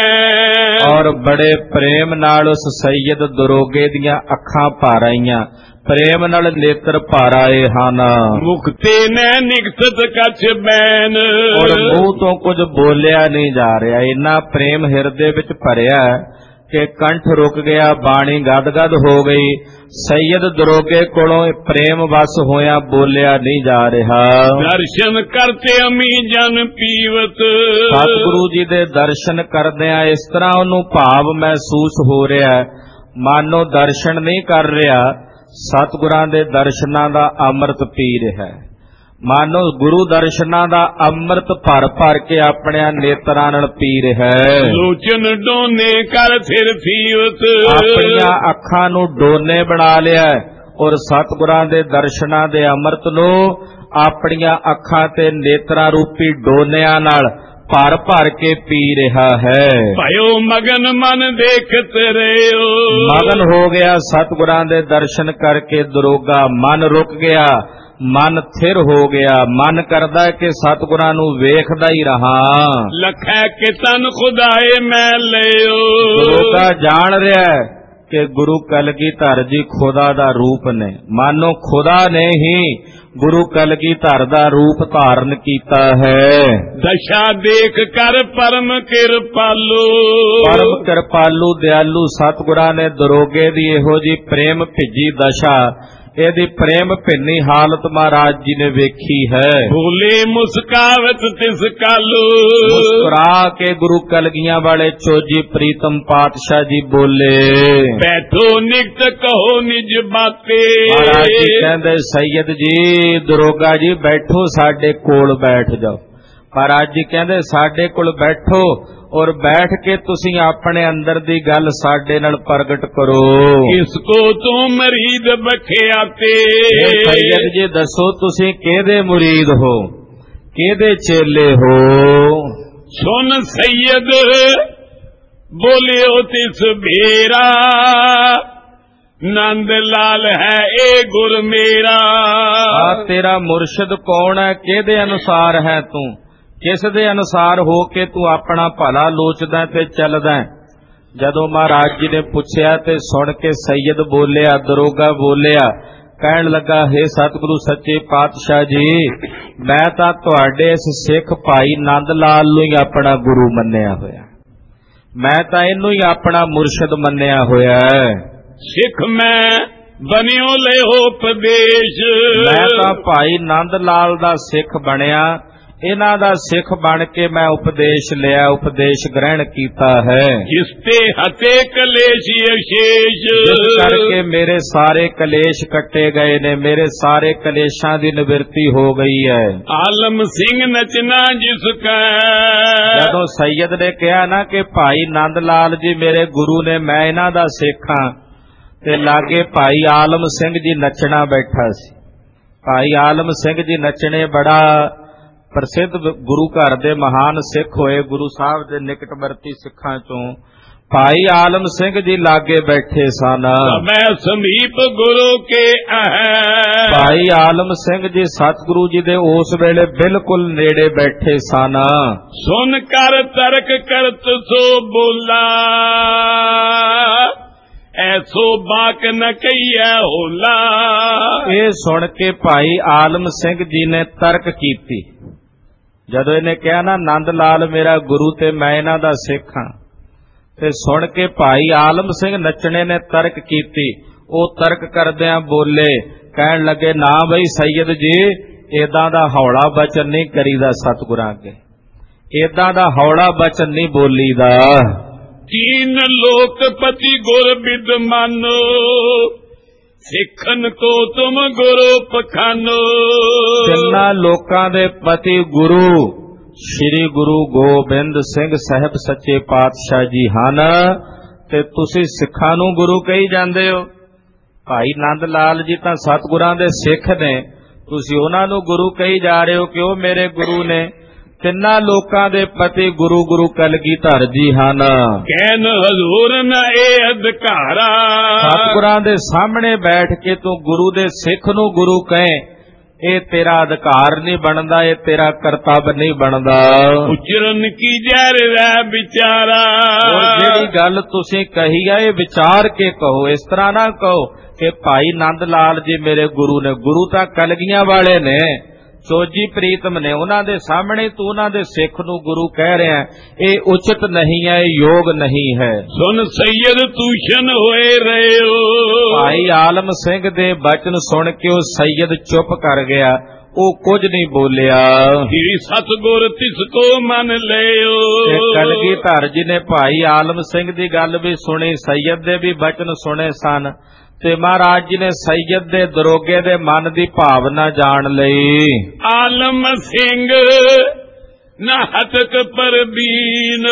ਔਰ ਬੜੇ ਪ੍ਰੇਮ ਨਾਲ ਉਸ ਸੈਯਦ ਦਰੋਗੇ ਦੀਆਂ ਅੱਖਾਂ ਭਰ ਆਈਆਂ, ਪ੍ਰੇਮ ਨਾਲ ਨੇਤਰ ਭਰ ਆਏ ਹਨ। ਮੁਕਤੇ ਨੇ ਨਿਕਸਤ ਕਛ ਬੈਨ, ਔਰ ਮੂੰਹ ਤੋਂ ਕੁਝ ਬੋਲਿਆ ਨਹੀਂ ਜਾ ਰਿਹਾ, ਇੰਨਾ ਪ੍ਰੇਮ ਹਿਰਦੇ ਵਿੱਚ ਭਰਿਆ ਕਿ ਕੰਠ ਰੁਕ ਗਿਆ, ਬਾਣੀ ਗਦਗਦ ਹੋ ਗਈ। ਸੈਯਦ ਦਰੋਗੇ ਕੋਲੋਂ ਪ੍ਰੇਮ ਵਸ ਹੋਇਆ ਬੋਲਿਆ ਨਹੀਂ ਜਾ ਰਿਹਾ। ਦਰਸ਼ਨ ਕਰਤੇ ਅਮੀ ਜਨ ਪੀਵਤ, ਸਤਿਗੁਰੂ ਜੀ ਦੇ ਦਰਸ਼ਨ ਕਰਦਿਆਂ ਇਸ ਤਰ੍ਹਾਂ ਉਹਨੂੰ ਭਾਵ ਮਹਿਸੂਸ ਹੋ ਰਿਹਾ, ਮਾਨੋ ਦਰਸ਼ਨ ਨਹੀਂ ਕਰ ਰਿਹਾ, ਸਤਿਗੁਰਾਂ ਦੇ ਦਰਸ਼ਨਾਂ ਦਾ ਅੰਮ੍ਰਿਤ ਪੀ ਰਿਹਾ, ਮਾਨੋ ਗੁਰੂ ਦਰਸ਼ਨਾਂ ਦਾ ਅੰਮ੍ਰਿਤ ਭਰ ਭਰ ਕੇ ਆਪਣੇ ਨੇਤਰਾਂ ਨਾਲ ਪੀ ਰਿਹਾ। ਲੋਚਨ ਡੋਨੇ ਕਰ ਫਿਰ ਫੀਵਤ, ਆਪਣੀਆਂ ਅੱਖਾਂ ਨੂੰ ਡੋਨੇ ਬਣਾ ਲਿਆ ਔਰ ਸਤਿਗੁਰਾਂ ਦੇ ਦਰਸ਼ਨਾਂ ਦੇ ਅੰਮ੍ਰਿਤ ਨੂੰ ਆਪਣੀਆਂ ਅੱਖਾਂ ਤੇ ਨੇਤਰਾਂ ਰੂਪੀ ਡੋਨਿਆਂ ਨਾਲ ਭਰ ਭਰ ਕੇ ਪੀ ਰਿਹਾ ਹੈ। ਭਇਓ ਮਗਨ ਮਨ ਦੇਖਤ ਰਹਿਓ, ਮਗਨ ਹੋ ਗਿਆ ਸਤਿਗੁਰਾਂ ਦੇ ਦਰਸ਼ਨ ਕਰਕੇ ਦਰੋਗਾ, ਮਨ ਰੁਕ ਗਿਆ, ਮਨ ਥਿਰ ਹੋ ਗਿਆ, ਮਨ ਕਰਦਾ ਕਿ ਸਤਿਗੁਰਾਂ ਨੂੰ ਵੇਖਦਾ ਹੀ ਰਹਾ। ਲਖੈ ਕਿ ਤਨ ਖੁਦਾਏ ਮੈਂ ਲਿਓ, ਦਰੋਗਾ ਜਾਣ ਰਿਹਾ ਕਿ ਗੁਰੂ ਕਲਗੀਧਰ ਜੀ ਖੁਦਾ ਦਾ ਰੂਪ ਨੇ, ਮਾਨੋ ਖੁਦਾ ਨੇ ਹੀ ਗੁਰੂ ਕਲਗੀਧਰ ਦਾ ਰੂਪ ਧਾਰਨ ਕੀਤਾ ਹੈ। ਦਸ਼ਾ ਦੇਖ ਕਰ ਪਰਮ ਕਿਰਪਾਲੂ, ਪਰਮ ਕਿਰਪਾਲੂ ਦਿਆਲੂ ਸਤਿਗੁਰਾਂ ਨੇ ਦਰੋਗੇ ਦੀ ਇਹੋ ਜੀ ਪ੍ਰੇਮ ਭਿੱਜੀ ਦਸ਼ਾ, ਇਹਦੀ ਪ੍ਰੇਮ ਭਿੰਨੀ ਹਾਲਤ ਮਹਾਰਾਜ ਜੀ ਨੇ ਵੇਖੀ ਹੈ। ਬੋਲੇ ਮੁਸਕਾਵਤ ਤਿਸ ਕਾਲੂ, ਮੁਸਕਰਾ ਕੇ ਗੁਰੂ ਕਲਗੀਆਂ ਵਾਲੇ ਚੋਜੀ ਪ੍ਰੀਤਮ ਪਾਤਸ਼ਾਹ ਜੀ ਬੋਲੇ, ਬੈਠੋ ਨਿਕਟ ਕਹੋ ਨਿਜ ਬਾਤੇ। ਮਹਾਰਾਜ ਜੀ ਕਹਿੰਦੇ ਸੈਯਦ ਜੀ ਦਰੋਗਾ ਜੀ ਬੈਠੋ, ਸਾਡੇ ਕੋਲ ਬੈਠ ਜਾਓ। ਮਹਾਰਾਜ ਜੀ ਕਹਿੰਦੇ ਸਾਡੇ ਕੋਲ ਬੈਠੋ ਔਰ ਬੈਠ ਕੇ ਤੁਸੀਂ ਆਪਣੇ ਅੰਦਰ ਦੀ ਗੱਲ ਸਾਡੇ ਨਾਲ ਪ੍ਰਗਟ ਕਰੋ। ਇਸ ਕੋ ਤੂੰ ਮਰੀਦ ਬਖਿਆਤੇ, ਸੈਯਦ ਜੀ ਦੱਸੋ ਤੁਸੀਂ ਕਿਹਦੇ ਮੁਰੀਦ ਹੋ, ਕਿਹਦੇ ਚੇਲੇ ਹੋ? ਸੁਨ ਸੈਯਦ ਬੋਲਿਓ ਤਿਸ ਭੇਰਾ, ਨੰਦ ਲਾਲ ਹੈ ਇਹ ਗੁਰ ਮੇਰਾ। ਆ ਤੇਰਾ ਮੁਰਸ਼ਿਦ ਕੌਣ ਹੈ, ਕਿਹਦੇ ਅਨੁਸਾਰ ਹੈ ਤੂੰ, ਕਿਸ ਦੇ ਅਨੁਸਾਰ ਹੋ ਕੇ ਤੂੰ ਆਪਣਾ ਭਲਾ ਲੋਚਦਾ ਤੇ ਚੱਲਦਾ? ਜਦੋਂ ਮਹਾਰਾਜ ਜੀ ਨੇ ਪੁੱਛਿਆ ਤੇ ਸੁਣ ਕੇ ਸੈਯਦ ਬੋਲਿਆ, ਦਰੋਗਾ ਬੋਲਿਆ, ਕਹਿਣ ਲੱਗਾ ਹੈ ਸਤਿਗੁਰੂ ਸੱਚੇ ਪਾਤਸ਼ਾਹ ਜੀ, ਮੈਂ ਤਾਂ ਤੁਹਾਡੇ ਇਸ ਸਿੱਖ ਭਾਈ ਨੰਦ ਲਾਲ ਨੂੰ ਹੀ ਆਪਣਾ ਗੁਰੂ ਮੰਨਿਆ ਹੋਇਆ, ਮੈਂ ਤਾਂ ਇਹਨੂੰ ਹੀ ਆਪਣਾ ਮੁਰਸ਼ਿਦ ਮੰਨਿਆ ਹੋਇਆ ਹੈ। ਸਿੱਖ ਮੈਂ ਬਨਿਓ ਲਿਓ ਉਪਦੇਸ਼, ਮੈਂ ਤਾਂ ਭਾਈ ਨੰਦ ਲਾਲ ਦਾ ਸਿੱਖ ਬਣਿਆ, ਇਹਨਾਂ ਦਾ ਸਿੱਖ ਬਣ ਕੇ ਮੈਂ ਉਪਦੇਸ਼ ਲਿਆ, ਉਪਦੇਸ਼ ਗ੍ਰਹਿਣ ਕੀਤਾ ਹੈ। ਜਿਸ ਤੇ ਹਤੇ ਕਲੇਸ਼ ਅਸ਼ੇਸ਼, ਜਿਸ ਕਰਕੇ ਮੇਰੇ ਸਾਰੇ ਕਲੇਸ਼ ਕੱਟੇ ਗਏ ਨੇ, ਮੇਰੇ ਸਾਰੇ ਕਲੇਸ਼ਾਂ ਦੀ ਨਿਵਰਤੀ ਹੋ ਗਈ ਹੈ। ਆਲਮ ਸਿੰਘ ਨਚਨਾ ਜਿਸ ਕਾ, ਜਦੋਂ ਸੈਯਦ ਨੇ ਕਿਹਾ ਨਾ ਕਿ ਭਾਈ ਨੰਦ ਲਾਲ ਜੀ ਮੇਰੇ ਗੁਰੂ ਨੇ, ਮੈਂ ਇਹਨਾਂ ਦਾ ਸਿੱਖ ਹਾਂ, ਤੇ ਲਾਗੇ ਭਾਈ ਆਲਮ ਸਿੰਘ ਜੀ ਨੱਚਣਾ ਬੈਠਾ ਸੀ। ਭਾਈ ਆਲਮ ਸਿੰਘ ਜੀ ਨੱਚਣੇ ਬੜਾ ਪ੍ਰਸਿੱਧ ਗੁਰੂ ਘਰ ਦੇ ਮਹਾਨ ਸਿੱਖ ਹੋਏ, ਗੁਰੂ ਸਾਹਿਬ ਦੇ ਨਿਕਟਵਰਤੀ ਸਿੱਖਾਂ ਚੋਂ ਭਾਈ ਆਲਮ ਸਿੰਘ ਜੀ ਲਾਗੇ ਬੈਠੇ ਸਨ। ਮੈਂ ਸਮੀਪ ਗੁਰੂ ਕੇ ਅਹ, ਭਾਈ ਆਲਮ ਸਿੰਘ ਜੀ ਸਤਿਗੁਰੂ ਜੀ ਦੇ ਉਸ ਵੇਲੇ ਬਿਲਕੁਲ ਨੇੜੇ ਬੈਠੇ ਸਨ। ਸੁਨ ਕਰ ਤਰਕ ਕਰਤ ਸੋ ਬੋਲਾ, ਐਸੋ ਬਾਕ ਨ ਕਹੀਐ ਹੋਲਾ। ਇਹ ਸੁਣ ਕੇ ਭਾਈ ਆਲਮ ਸਿੰਘ ਜੀ ਨੇ ਤਰਕ ਕੀਤੀ। ਜਦੋਂ ਇਹਨੇ ਕਿਹਾ ਨਾ ਨੰਦ ਲਾਲ ਮੇਰਾ ਗੁਰੂ ਤੇ ਮੈਂ ਇਹਨਾਂ ਦਾ ਸਿੱਖ ਹਾਂ, ਤੇ ਸੁਣ ਕੇ ਭਾਈ ਆਲਮ ਸਿੰਘ ਨੱਚਣੇ ਨੇ ਤਰਕ ਕੀਤੀ। ਉਹ ਤਰਕ ਕਰਦਿਆਂ ਬੋਲੇ, ਕਹਿਣ ਲੱਗੇ ਨਾ ਬਈ ਸੈਯਦ ਜੀ, ਏਦਾਂ ਦਾ ਹੌਲਾ ਬਚਨ ਨਹੀਂ ਕਰੀਦਾ ਸਤਿਗੁਰਾਂ ਅੱਗੇ, ਏਦਾਂ ਦਾ ਹੌਲਾ ਬਚਨ ਨਹੀਂ ਬੋਲੀਦਾ। ਤੀਨ ਲੋਕਪਤੀ ਗੁਰ ਵਿਦਮਾਨੋ, ਸਿੱਖਨ ਕੋ ਤੁਮ ਗੁਰੂ ਪਖਾਨੋ। ਤਿੰਨਾਂ ਲੋਕਾਂ ਦੇ ਪਤੀ ਗੁਰੂ ਸ਼੍ਰੀ ਗੁਰੂ ਗੋਬਿੰਦ ਸਿੰਘ ਸਾਹਿਬ ਸੱਚੇ ਪਾਤਸ਼ਾਹ ਜੀ ਹਨ ਤੇ ਤੁਸੀਂ ਸਿੱਖਾਂ ਨੂੰ ਗੁਰੂ ਕਹੀ ਜਾਂਦੇ ਹੋ। ਭਾਈ ਨੰਦ ਲਾਲ ਜੀ ਤਾਂ ਸਤਿਗੁਰਾਂ ਦੇ ਸਿੱਖ ਨੇ, ਤੁਸੀਂ ਉਹਨਾਂ ਨੂੰ ਗੁਰੂ ਕਹੀ ਜਾ ਰਹੇ ਹੋ ਕਿ ਉਹ ਮੇਰੇ ਗੁਰੂ ਨੇ। ਤਿੰਨਾਂ ਲੋਕਾਂ ਦੇ ਪਤੀ ਗੁਰੂ ਗੁਰੂ ਕਲਗੀਧਰ ਜੀ ਹਨ। ਕਹਿਨ ਹਜ਼ੂਰ ਨਾ ਇਹ ਅਧਿਕਾਰਾ, ਸਤਿਗੁਰਾਂ ਦੇ ਸਾਹਮਣੇ ਬੈਠ ਕੇ ਤੂੰ ਗੁਰੂ ਦੇ ਸਿੱਖ ਨੂੰ ਗੁਰੂ ਕਹੇ, ਇਹ ਤੇਰਾ ਅਧਿਕਾਰ ਨਹੀਂ ਬਣਦਾ, ਇਹ ਤੇਰਾ ਕਰਤੱਵ ਨਹੀਂ ਬਣਦਾ। ਉਚਰਨ ਕੀ ਜਰ ਰਹਿ ਵਿਚਾਰਾ, ਜਿਹੜੀ ਗੱਲ ਤੁਸੀਂ ਕਹੀ ਆ ਇਹ ਵਿਚਾਰ ਕੇ ਕਹੋ, ਇਸ ਤਰ੍ਹਾਂ ਨਾ ਕਹੋ ਕਿ ਭਾਈ ਨੰਦ ਲਾਲ ਜੀ ਮੇਰੇ ਗੁਰੂ ਨੇ। ਗੁਰੂ ਤਾਂ ਕਲਗੀਆਂ ਵਾਲੇ ਨੇ, ਸੋਜੀ ਪ੍ਰੀਤਮ ਨੇ, ਉਹਨਾਂ ਦੇ ਸਾਹਮਣੇ ਤੂੰ ਉਹਨਾਂ ਦੇ ਸਿੱਖ ਨੂੰ ਗੁਰੂ ਕਹਿ ਰਿਹਾ, ਇਹ ਉਚਿਤ ਨਹੀਂ ਹੈ, ਇਹ ਯੋਗ ਨਹੀਂ ਹੈ। ਸੁਨ ਸੈਯਦ ਤੂਸ਼ਨ ਹੋਏ ਰਹੇ ਹੋ। ਭਾਈ ਆਲਮ ਸਿੰਘ ਦੇ ਬਚਨ ਸੁਣ ਕੇ ਉਹ ਸੈਯਦ ਚੁੱਪ ਕਰ ਗਿਆ, ਉਹ ਕੁਝ ਨਹੀਂ ਬੋਲਿਆ। ਸ੍ਰੀ ਸਤਿਗੁਰ ਤਿਸ ਕੋ ਮੰਨ ਲਿਓ। ਕਲਗੀਧਰ ਜੀ ਨੇ ਭਾਈ ਆਲਮ ਸਿੰਘ ਦੀ ਗੱਲ ਵੀ ਸੁਣੀ, ਸੈਯਦ ਦੇ ਵੀ ਬਚਨ ਸੁਣੇ ਸਨ ਤੇ ਮਹਾਰਾਜ ਜੀ ਨੇ ਸੈਯਦ ਦੇ ਦਰੋਗੇ ਦੇ ਮਨ ਦੀ ਭਾਵਨਾ ਜਾਣ ਲਈ। ਆਲਮ ਸਿੰਘ ਨਾ ਹਤਕ ਪਰਬੀਨ,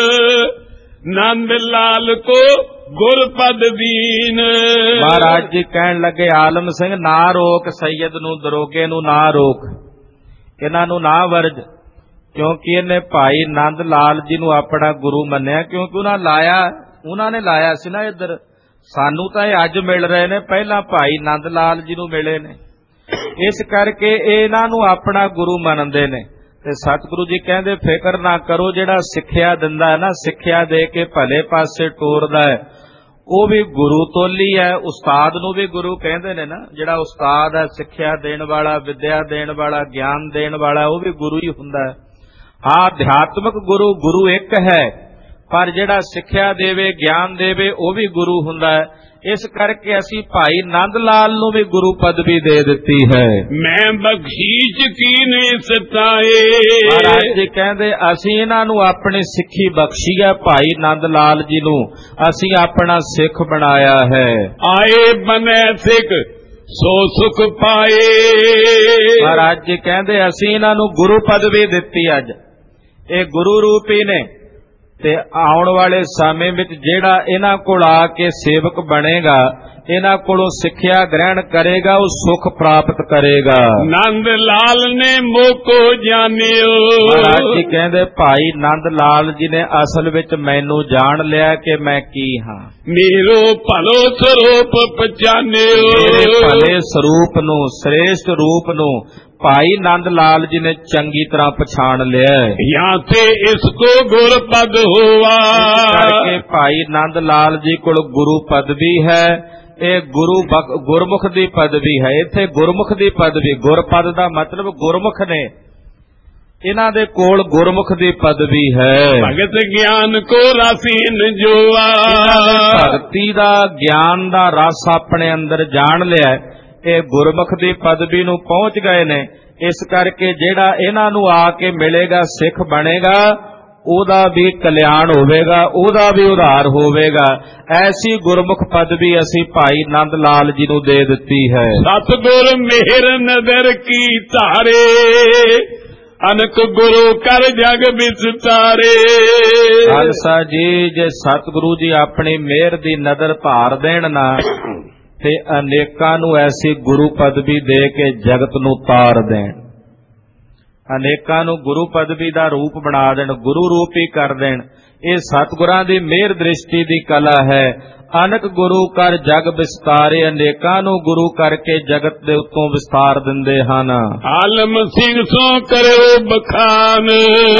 ਨੰਦ ਲਾਲ ਕੋ ਗੁਰ ਪਦ ਦੀਨ। ਮਹਾਰਾਜ ਜੀ ਕਹਿਣ ਲੱਗੇ, ਆਲਮ ਸਿੰਘ ਨਾ ਰੋਕ, ਸੈਯਦ ਨੂੰ ਦਰੋਗੇ ਨੂੰ ਨਾ ਰੋਕ, ਇਹਨਾਂ ਨੂੰ ਨਾ ਵਰਜ, ਕਿਉਂਕਿ ਇਹਨੇ ਭਾਈ ਨੰਦ ਲਾਲ ਜੀ ਨੂੰ ਆਪਣਾ ਗੁਰੂ ਮੰਨਿਆ, ਕਿਉਂਕਿ ਉਹਨਾਂ ਲਾਇਆ ਉਹਨਾਂ ਨੇ ਲਾਇਆ ਸੀ ਨਾ ਇੱਧਰ। ਸਾਨੂੰ ਤਾਂ ਇਹ ਅੱਜ ਮਿਲ ਰਹੇ ਨੇ, ਪਹਿਲਾਂ ਭਾਈ ਨੰਦ ਲਾਲ ਜੀ ਨੂੰ ਮਿਲੇ ਨੇ, ਇਸ ਕਰਕੇ ਇਹਨਾਂ ਨੂੰ ਆਪਣਾ ਗੁਰੂ ਮੰਨਦੇ ਨੇ। ਤੇ ਸਤਿਗੁਰੂ ਜੀ ਕਹਿੰਦੇ ਫਿਕਰ ਨਾ ਕਰੋ, ਜਿਹੜਾ ਸਿੱਖਿਆ ਦਿੰਦਾ ਹੈ ਨਾ, ਸਿੱਖਿਆ ਦੇ ਕੇ ਭਲੇ ਪਾਸੇ ਟੋਰਦਾ ਹੈ, ਉਹ ਵੀ ਗੁਰੂ ਤੋਲੀ ਹੈ। ਉਸਤਾਦ ਨੂੰ ਵੀ ਗੁਰੂ ਕਹਿੰਦੇ ਨੇ ਨਾ, ਜਿਹੜਾ ਉਸਤਾਦ ਹੈ, ਸਿੱਖਿਆ ਦੇਣ ਵਾਲਾ, ਵਿਦਿਆ ਦੇਣ ਵਾਲਾ, ਗਿਆਨ ਦੇਣ ਵਾਲਾ, ਉਹ ਵੀ ਗੁਰੂ ਹੀ ਹੁੰਦਾ ਹੈ। ਹਾਂ, ਅਧਿਆਤਮਕ ਗੁਰੂ ਗੁਰੂ ਇੱਕ ਹੈ, ਪਰ ਜਿਹੜਾ ਸਿੱਖਿਆ ਦੇਵੇ, ਗਿਆਨ ਦੇਵੇ, ਉਹ ਵੀ ਗੁਰੂ ਹੁੰਦਾ ਹੈ। ਇਸ ਕਰਕੇ ਅਸੀਂ ਭਾਈ ਨੰਦ ਲਾਲ ਨੂੰ ਵੀ ਗੁਰੂ ਪਦਵੀ ਦੇ ਦਿੱਤੀ ਹੈ। ਮੈਂ ਬਖਸ਼ੀਸ਼ ਕੀਨੇ ਸਤਾਏ। ਮਹਾਰਾਜ ਜੀ ਕਹਿੰਦੇ ਅਸੀਂ ਇਹਨਾਂ ਨੂੰ ਆਪਣੀ ਸਿੱਖੀ ਬਖਸ਼ੀ ਹੈ, ਭਾਈ ਨੰਦ ਲਾਲ ਜੀ ਨੂੰ ਅਸੀਂ ਆਪਣਾ ਸਿੱਖ ਬਣਾਇਆ ਹੈ। ਆਏ ਬਨੇ ਸਿੱਖ ਸੋ ਸੁਖ ਪਾਏ। ਮਹਾਰਾਜ ਜੀ ਕਹਿੰਦੇ ਅਸੀਂ ਇਹਨਾਂ ਨੂੰ ਗੁਰੂ ਪਦਵੀ ਦਿੱਤੀ, ਅੱਜ ਇਹ ਗੁਰੂ ਰੂਪੀ ਨੇ ਤੇ ਆਉਣ ਵਾਲੇ ਸਮੇਂ ਵਿੱਚ ਜਿਹੜਾ ਇਹਨਾਂ ਕੋਲ ਆ ਕੇ ਸੇਵਕ ਬਣੇਗਾ, ਇਹਨਾਂ ਕੋਲੋਂ ਸਿੱਖਿਆ ਗ੍ਰਹਿਣ ਕਰੇਗਾ, ਉਹ ਸੁਖ ਪ੍ਰਾਪਤ ਕਰੇਗਾ। ਨੰਦ ਲਾਲ ਨੇ ਮੋਕੋ ਜਾਣਿਓ। ਮਹਾਰਾਜ ਜੀ ਕਹਿੰਦੇ ਭਾਈ ਨੰਦ ਲਾਲ ਜੀ ਨੇ ਅਸਲ ਵਿੱਚ ਮੈਨੂੰ ਜਾਣ ਲਿਆ ਕਿ ਮੈਂ ਕੀ ਹਾਂ। ਮੇਰੋ ਭਲੋ ਸਰੂਪ ਪਛਾਣਿਓ। ਮੇਰੇ ਭਲੇ ਸਰੂਪ ਨੂੰ, ਸ੍ਰੇਸ਼ਟ ਰੂਪ ਨੂੰ ਭਾਈ ਨੰਦ ਲਾਲ ਜੀ ਨੇ ਚੰਗੀ ਤਰ੍ਹਾਂ ਪਛਾਣ ਲਿਆ। ਯਹਾਂ ਤੇ ਇਸ ਕੋ ਗੁਰ ਪਦ ਹੋਵਾ। ਕਰਕੇ ਭਾਈ ਨੰਦ ਲਾਲ ਜੀ ਕੋਲ ਗੁਰੂ ਪਦਵੀ ਹੈ, ਇਹ ਗੁਰੂ ਗੁਰਮੁਖ ਦੀ ਪਦਵੀ ਹੈ। ਇੱਥੇ ਗੁਰਮੁਖ ਦੀ ਪਦਵੀ, ਗੁਰਪਦ ਦਾ ਮਤਲਬ ਗੁਰਮੁਖ ਨੇ, ਇਹਨਾਂ ਦੇ ਕੋਲ ਗੁਰਮੁਖ ਦੀ ਪਦਵੀ ਹੈ। ਭਗਤ ਗਿਆਨ ਕੋ ਰਸੀਨ ਜੋਆ। ਭਗਤੀ ਦਾ, ਗਿਆਨ ਦਾ ਰਸ ਆਪਣੇ ਅੰਦਰ ਜਾਣ ਲਿਆ, ਇਹ ਗੁਰਮੁਖ ਦੀ ਪਦਵੀ ਨੂੰ ਪਹੁੰਚ ਗਏ ਨੇ। ਇਸ ਕਰਕੇ ਜਿਹੜਾ ਇਹਨਾਂ ਨੂੰ ਆ ਕੇ ਮਿਲੇਗਾ, ਸਿੱਖ ਬਣੇਗਾ, ਉਹਦਾ ਵੀ ਕਲਿਆਣ ਹੋਵੇਗਾ, ਉਹਦਾ ਵੀ ਉਧਾਰ ਹੋਵੇਗਾ। ਐਸੀ ਗੁਰਮੁਖ ਪਦਵੀ ਅਸੀਂ ਭਾਈ ਨੰਦ ਲਾਲ ਜੀ ਨੂੰ ਦੇ ਦਿੱਤੀ ਹੈ। ਸਤਿਗੁਰ ਮਿਹਰ ਨਦਰ ਕੀ ਧਾਰੇ, ਅਨਕ ਗੁਰੂ ਕਰ ਜਗ ਵਿਸਤਾਰੇ। ਖਾਲਸਾ ਜੀ, ਜੇ ਸਤਿਗੁਰੂ ਜੀ ਆਪਣੀ ਮਿਹਰ ਦੀ ਨਜ਼ਰ ਧਾਰ ਦੇਣ ਨਾ ਤੇ ਅਨੇਕਾਂ ਨੂੰ ਐਸੀ ਗੁਰੂ ਪਦਵੀ ਦੇ ਕੇ ਜਗਤ ਨੂੰ ਤਾਰ ਦੇਣ, ਅਨੇਕਾਂ ਨੂੰ ਗੁਰੂ ਪਦਵੀ ਦਾ ਰੂਪ ਬਣਾ ਦੇਣ, ਗੁਰੂ ਰੂਪੀ ਕਰ ਦੇਣ, ਇਹ ਸਤਿਗੁਰਾਂ ਦੀ ਮਿਹਰ ਦ੍ਰਿਸ਼ਟੀ ਦੀ ਕਲਾ ਹੈ। ਅਨਕ ਗੁਰੂ ਕਰ ਜਗ ਵਿਸਤਾਰੇ, ਅਨੇਕਾਂ ਨੂੰ ਗੁਰੂ ਕਰਕੇ ਜਗਤ ਦੇ ਉੱਤੋਂ ਵਿਸਤਾਰ ਦਿੰਦੇ ਹਨ। ਆਲਮ ਸਿੰਘ ਸੋ ਕਰਿਓ ਬਖਾਨ।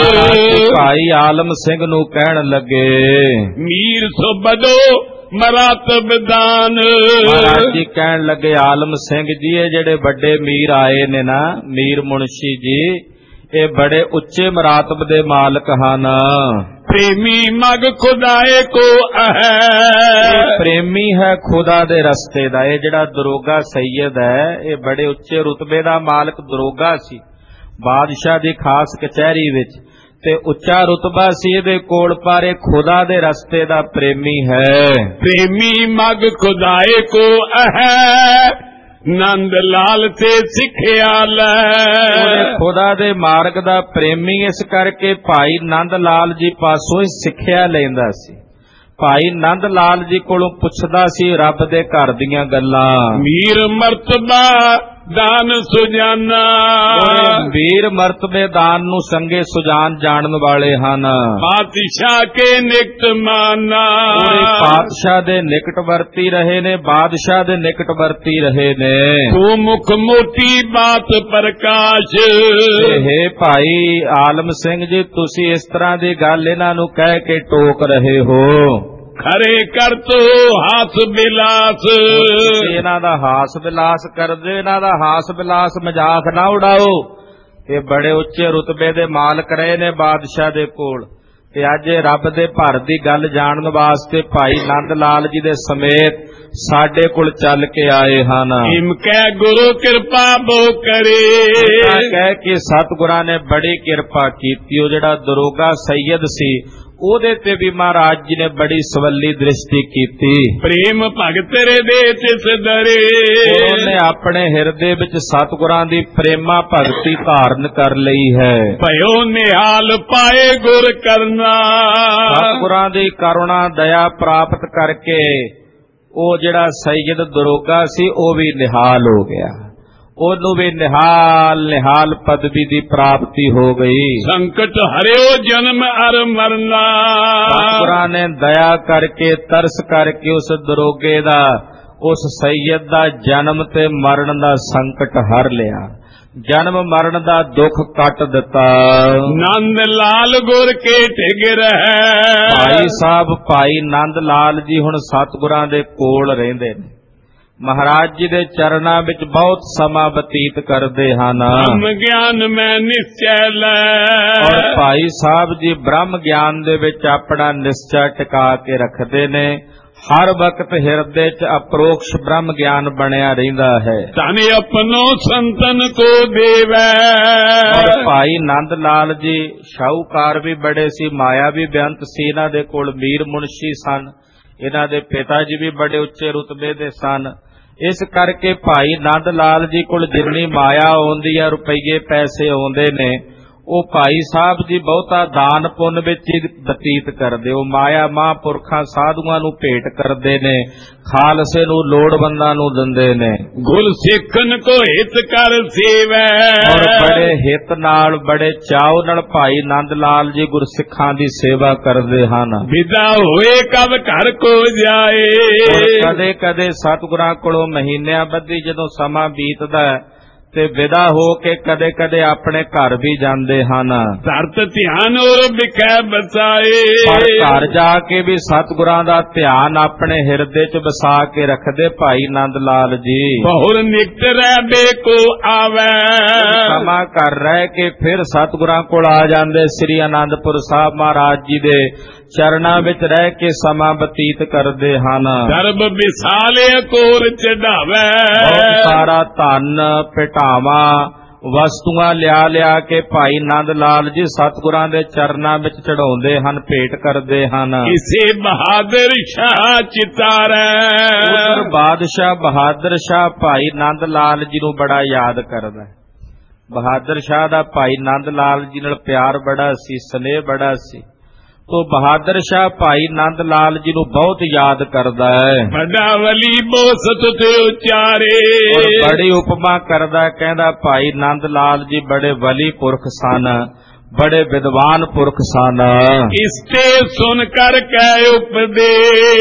ਭਾਈ ਆਲਮ ਸਿੰਘ ਨੂੰ ਕਹਿਣ ਲੱਗੇ, ਮੀਰ ਸੋ ਬਦੋ ਮਰਾਤਬ ਦਾਨ। ਮਹਾਰਾਜ ਜੀ ਕਹਿਣ ਲੱਗੇ, ਆਲਮ ਸਿੰਘ ਜੀ ਇਹ ਜਿਹੜੇ ਵੱਡੇ ਮੀਰ ਆਏ ਨੇ ਨਾ, ਮੀਰ ਮੁਨਸ਼ੀ ਜੀ, ਇਹ ਬੜੇ ਉੱਚੇ ਮਰਾਤਬ ਦੇ ਮਾਲਕ ਹਨ। ਪ੍ਰੇਮੀ ਮਗ ਖੁਦਾਏ ਕੋ ਹੈ। ਪ੍ਰੇਮੀ ਹੈ ਖੁਦਾ ਦੇ ਰਸਤੇ ਦਾ। ਇਹ ਜਿਹੜਾ ਦਰੋਗਾ ਸੈਯਦ ਹੈ, ਇਹ ਬੜੇ ਉੱਚੇ ਰੁਤਬੇ ਦਾ ਮਾਲਕ ਦਰੋਗਾ ਸੀ, ਬਾਦਸ਼ਾਹ ਦੀ ਖਾਸ ਕਚਹਿਰੀ ਵਿੱਚ, ਤੇ ਉੱਚਾ ਰੁਤਬਾ ਸੀ ਇਹਦੇ ਕੋਲ, ਪਰ ਇਹ ਖੁਦਾ ਦੇ ਰਸਤੇ ਦਾ ਪ੍ਰੇਮੀ ਹੈ। ਪ੍ਰੇਮੀ ਮਗ ਖੁਦਾਏ ਕੋ ਹੈ, ਨੰਦ ਲਾਲ ਤੇ ਸਿੱਖਿਆ ਲੈ। ਉਹਨੇ ਖੁਦਾ ਦੇ ਮਾਰਗ ਦਾ ਪ੍ਰੇਮੀ ਇਸ ਕਰਕੇ ਭਾਈ ਨੰਦ ਲਾਲ ਜੀ ਪਾਸੋਂ ਹੀ ਸਿੱਖਿਆ ਲੈਂਦਾ ਸੀ। ਭਾਈ ਨੰਦ ਲਾਲ ਜੀ ਕੋਲੋਂ ਪੁੱਛਦਾ ਸੀ ਰੱਬ ਦੇ ਘਰ ਦੀਆਂ ਗੱਲਾਂ। ਵੀਰ ਮਰਤਬਾ ਦਾਨ ਸੁਜਾਨਾ, ਵੀਰ ਮਰਤਬੇ ਦਾਨ ਨੂੰ ਸੰਗੇ ਸੁਜਾਨ ਜਾਣਨ ਵਾਲੇ ਹਨ। ਬਾਦਸ਼ਾਹ ਕੇ ਨਿਕਟ ਮਾਨਾ, ਬਾਦਸ਼ਾਹ ਦੇ ਨਿਕਟ ਵਰਤੀ ਰਹੇ ਨੇ, ਬਾਦਸ਼ਾਹ ਦੇ ਨਿਕਟ ਵਰਤੀ ਰਹੇ ਨੇ। ਤੂੰ ਮੁਖ ਮੋਟੀ ਬਾਤ ਪ੍ਰਕਾਸ਼। ਇਹ ਭਾਈ ਆਲਮ ਸਿੰਘ ਜੀ ਤੁਸੀਂ ਇਸ ਤਰ੍ਹਾਂ ਦੀ ਗੱਲ ਇਹਨਾਂ ਨੂੰ ਕਹਿ ਕੇ ਟੋਕ ਰਹੇ ਹੋ। ਖਰੇ ਕਰ ਤੋ ਹਾਸ ਬਿਲਾਸ, ਇਹਨਾਂ ਦਾ ਹਾਸ ਬਿਲਾਸ ਕਰਦੇ, ਇਹਨਾਂ ਦਾ ਹਾਸ ਬਿਲਾਸ ਮਜ਼ਾਕ ਨਾ ਉਡਾਓ। ਇਹ ਬੜੇ ਉੱਚੇ ਰੁਤਬੇ ਦੇ ਮਾਲਕ ਰਹੇ ਨੇ ਬਾਦਸ਼ਾਹ ਦੇ ਕੋਲ, ਤੇ ਅੱਜ ਰੱਬ ਦੇ ਭਰ ਦੀ ਗੱਲ ਜਾਣਨ ਵਾਸਤੇ ਭਾਈ ਨੰਦ ਲਾਲ ਜੀ ਦੇ ਸਮੇਤ ਸਾਡੇ ਕੋਲ ਚੱਲ ਕੇ ਆਏ ਹਨ। ਇਮ ਕਹਿ ਗੁਰੂ ਕਿਰਪਾ ਬੋ ਕਰੇ, ਕਹਿ ਕੇ ਸਤਿਗੁਰਾਂ ਨੇ ਬੜੀ ਕਿਰਪਾ ਕੀਤੀ। ਉਹ ਜਿਹੜਾ ਦਰੋਗਾ ਸੈਯਦ ਸੀ ਉਹਦੇ ਤੇ ਵੀ ਮਹਾਰਾਜ ਜੀ ਨੇ ਬੜੀ ਸਵੱਲੀ ਦ੍ਰਿਸ਼ਟੀ ਕੀਤੀ। ਪ੍ਰੇਮ ਭਗਤ ਹਿਰਦੇ ਤਿਸ ਦਰੇ, ਉਹਨੇ ਆਪਣੇ ਹਿਰਦੇ ਵਿੱਚ ਸਤਿਗੁਰਾਂ ਦੀ ਪ੍ਰੇਮਾ ਭਗਤੀ ਧਾਰਨ ਕਰ ਲਈ ਹੈ। ਭਇਓ ਨਿਹਾਲ ਪਾਏ ਗੁਰ ਕਰਨਾ, ਸਤਿਗੁਰਾਂ ਦੀ ਕਰੁਣਾ ਦਇਆ ਪ੍ਰਾਪਤ ਕਰਕੇ ਉਹ ਜਿਹੜਾ ਸੈਯਦ ਦਰੋਗਾ ਸੀ ਉਹ ਵੀ ਨਿਹਾਲ ਹੋ ਗਿਆ। ਉਹਨੂੰ ਵੀ ਨਿਹਾਲ ਨਿਹਾਲ ਪਦਵੀ ਦੀ ਪ੍ਰਾਪਤੀ ਹੋ ਗਈ। ਸੰਕਟ ਹਰਿਓ ਜਨਮ ਅਰ ਮਰਨਾ, ਸਤਿਗੁਰਾਂ ਨੇ ਦਇਆ ਕਰਕੇ ਤਰਸ ਕਰਕੇ ਉਸ ਦਰੋਗੇ ਦਾ, ਉਸ ਸੈਯਦ ਦਾ ਜਨਮ ਤੇ ਮਰਨ ਦਾ ਸੰਕਟ ਹਰ ਲਿਆ, ਜਨਮ ਮਰਨ ਦਾ ਦੁੱਖ ਕੱਟ ਦਿੱਤਾ। ਨੰਦ ਲਾਲ ਗੁਰ ਕੇ ਟਿਗ ਰਹਿ, ਭਾਈ ਸਾਹਿਬ ਭਾਈ ਨੰਦ ਲਾਲ ਜੀ ਹੁਣ ਸਤਿਗੁਰਾਂ ਦੇ ਕੋਲ ਰਹਿੰਦੇ ਨੇ, ਮਹਾਰਾਜ ਜੀ ਦੇ ਚਰਨਾਂ ਵਿੱਚ ਬਹੁਤ ਸਮਾਂ ਬਤੀਤ ਕਰਦੇ ਹਨ। ਬ੍ਰਹਮ ਗਿਆਨ ਮੈਂ ਨਿਸ਼ਚੈ ਲੈ, ਔਰ ਭਾਈ ਸਾਹਿਬ ਜੀ ਬ੍ਰਹਮ ਗਿਆਨ ਦੇ ਵਿੱਚ ਆਪਣਾ ਨਿਸ਼ਚੈ ਟਿਕਾ ਕੇ ਰੱਖਦੇ ਨੇ। ਹਰ ਵਕਤ ਹਿਰਦੇ 'ਚ ਅਪਰੋਕਸ਼ ਬ੍ਰਹਮ ਗਿਆਨ ਬਣਿਆ ਰਹਿੰਦਾ ਹੈ। ਧਨ ਆਪਣੋ ਸੰਤਨ ਕੋ ਦੇਵੈ, ਔਰ ਭਾਈ ਨੰਦ ਲਾਲ ਜੀ ਸ਼ਾਹੂਕਾਰ ਵੀ ਬੜੇ ਸੀ, ਮਾਇਆ ਵੀ ਬੇਅੰਤ ਸੀ। ਇਹਨਾਂ ਦੇ ਕੋਲ ਮੀਰ ਮੁਨਸ਼ੀ ਸਨ, ਇਹਨਾਂ ਦੇ ਪਿਤਾ ਜੀ ਵੀ ਬੜੇ ਉੱਚੇ ਰੁਤਬੇ ਦੇ ਸਨ। ਇਸ ਕਰਕੇ ਭਾਈ ਨੰਦ ਲਾਲ ਜੀ ਕੋਲ ਜਿੰਨੀ ਮਾਇਆ ਆਉਂਦੀ ਆ, ਰੁਪਈਏ ਪੈਸੇ ਆਉਂਦੇ ਨੇ, ਉਹ ਭਾਈ ਸਾਹਿਬ ਜੀ ਬਹੁਤਾ ਦਾਨ ਪੁੰਨ ਵਿੱਚ ਹੀ ਬਤੀਤ ਕਰਦੇ। ਉਹ ਮਾਇਆ ਮਹਾਂਪੁਰਖਾਂ ਸਾਧੂਆਂ ਨੂੰ ਭੇਟ ਕਰਦੇ ਨੇ, ਖਾਲਸੇ ਨੂੰ ਲੋੜਵੰਦਾਂ ਨੂੰ ਦਿੰਦੇ ਨੇ। ਗੁਰ ਸਿੱਖਨ ਕੋ ਹਿਤ ਕਰ ਸੇਵੈ, ਔਰ ਬੜੇ ਹਿੱਤ ਨਾਲ ਬੜੇ ਚਾਉ ਨਾਲ ਭਾਈ ਨੰਦ ਲਾਲ ਜੀ ਗੁਰਸਿੱਖਾਂ ਦੀ ਸੇਵਾ ਕਰਦੇ ਹਨ। ਵਿਦਾ ਹੋਏ ਕਬ ਘਰ ਕੋ ਜਾਏ, ਕਦੇ ਕਦੇ ਸਤਿਗੁਰਾਂ ਕੋਲੋਂ ਮਹੀਨਿਆਂ ਬੱਧੀ ਜਦੋਂ ਸਮਾਂ ਬੀਤਦਾ ਤੇ ਵਿਦਾ ਹੋ ਕੇ ਕਦੇ ਕਦੇ ਆਪਣੇ ਘਰ ਵੀ ਜਾਂਦੇ ਹਨ। ਧਰਤ ਧਿਆਨ ਔਰ ਵਿਖੈ ਬਸਾਏ, ਪਰ ਘਰ ਜਾ ਕੇ ਵੀ ਸਤਿਗੁਰਾਂ ਦਾ ਧਿਆਨ ਆਪਣੇ ਹਿਰਦੇ 'ਚ ਵਸਾ ਕੇ ਰੱਖਦੇ ਭਾਈ ਨੰਦ ਲਾਲ ਜੀ। ਬਹੁਰ ਨਿਕਟ ਰਹਿਬੇ ਕੋ ਆਵੈ, ਸਮਾਂ ਘਰ ਰਹਿ ਕੇ ਫਿਰ ਸਤਿਗੁਰਾਂ ਕੋਲ ਆ ਜਾਂਦੇ। ਸ੍ਰੀ ਅਨੰਦਪੁਰ ਸਾਹਿਬ ਮਹਾਰਾਜ ਜੀ ਦੇ ਚਰਨਾਂ ਵਿੱਚ ਰਹਿ ਕੇ ਸਮਾਂ ਬਤੀਤ ਕਰਦੇ ਹਨ। ਦਰਬ ਵਿਸਾਲੇ ਕੋਰ ਚੜਾਵੈ, ਬਹੁਤ ਸਾਰਾ ਧਨ ਭੇਟਾਵਾਂ ਵਸਤੂਆਂ ਲਿਆ ਲਿਆ ਕੇ ਭਾਈ ਨੰਦ ਲਾਲ ਜੀ ਸਤਿਗੁਰਾਂ ਦੇ ਚਰਨਾਂ ਵਿੱਚ ਚੜਾਉਂਦੇ ਹਨ, ਭੇਟ ਕਰਦੇ ਹਨ। ਇਸੇ ਬਹਾਦਰ ਸ਼ਾਹ ਚਿਤਾਰੈ, ਉਧਰ ਬਾਦਸ਼ਾਹ ਬਹਾਦਰ ਸ਼ਾਹ ਭਾਈ ਨੰਦ ਲਾਲ ਜੀ ਨੂੰ ਬੜਾ ਯਾਦ ਕਰਦਾ। ਬਹਾਦਰ ਸ਼ਾਹ ਦਾ ਭਾਈ ਨੰਦ ਲਾਲ ਜੀ ਨਾਲ ਪਿਆਰ ਬੜਾ ਸੀ, ਸਨੇਹ ਬੜਾ ਸੀ। ਤੋ ਬਹਾਦਰ ਸ਼ਾਹ ਭਾਈ ਨੰਦ ਲਾਲ ਜੀ ਨੂੰ ਬਹੁਤ ਯਾਦ ਕਰਦਾ ਹੈ। ਵੱਡਾ ਵਲੀ ਬੋਸਤ ਤੇ ਉਚਾਰੇ, ਬੜੀ ਉਪਮਾ ਕਰਦਾ, ਕਹਿੰਦਾ ਭਾਈ ਨੰਦ ਲਾਲ ਜੀ ਬੜੇ ਵਲੀ ਪੁਰਖ ਸਨ, ਬੜੇ ਵਿਦਵਾਨ ਪੁਰਖ ਸਨ। ਇਸ ਤੇ ਸੁਣ ਕਰ ਕਹਿ ਉਪਦੇ,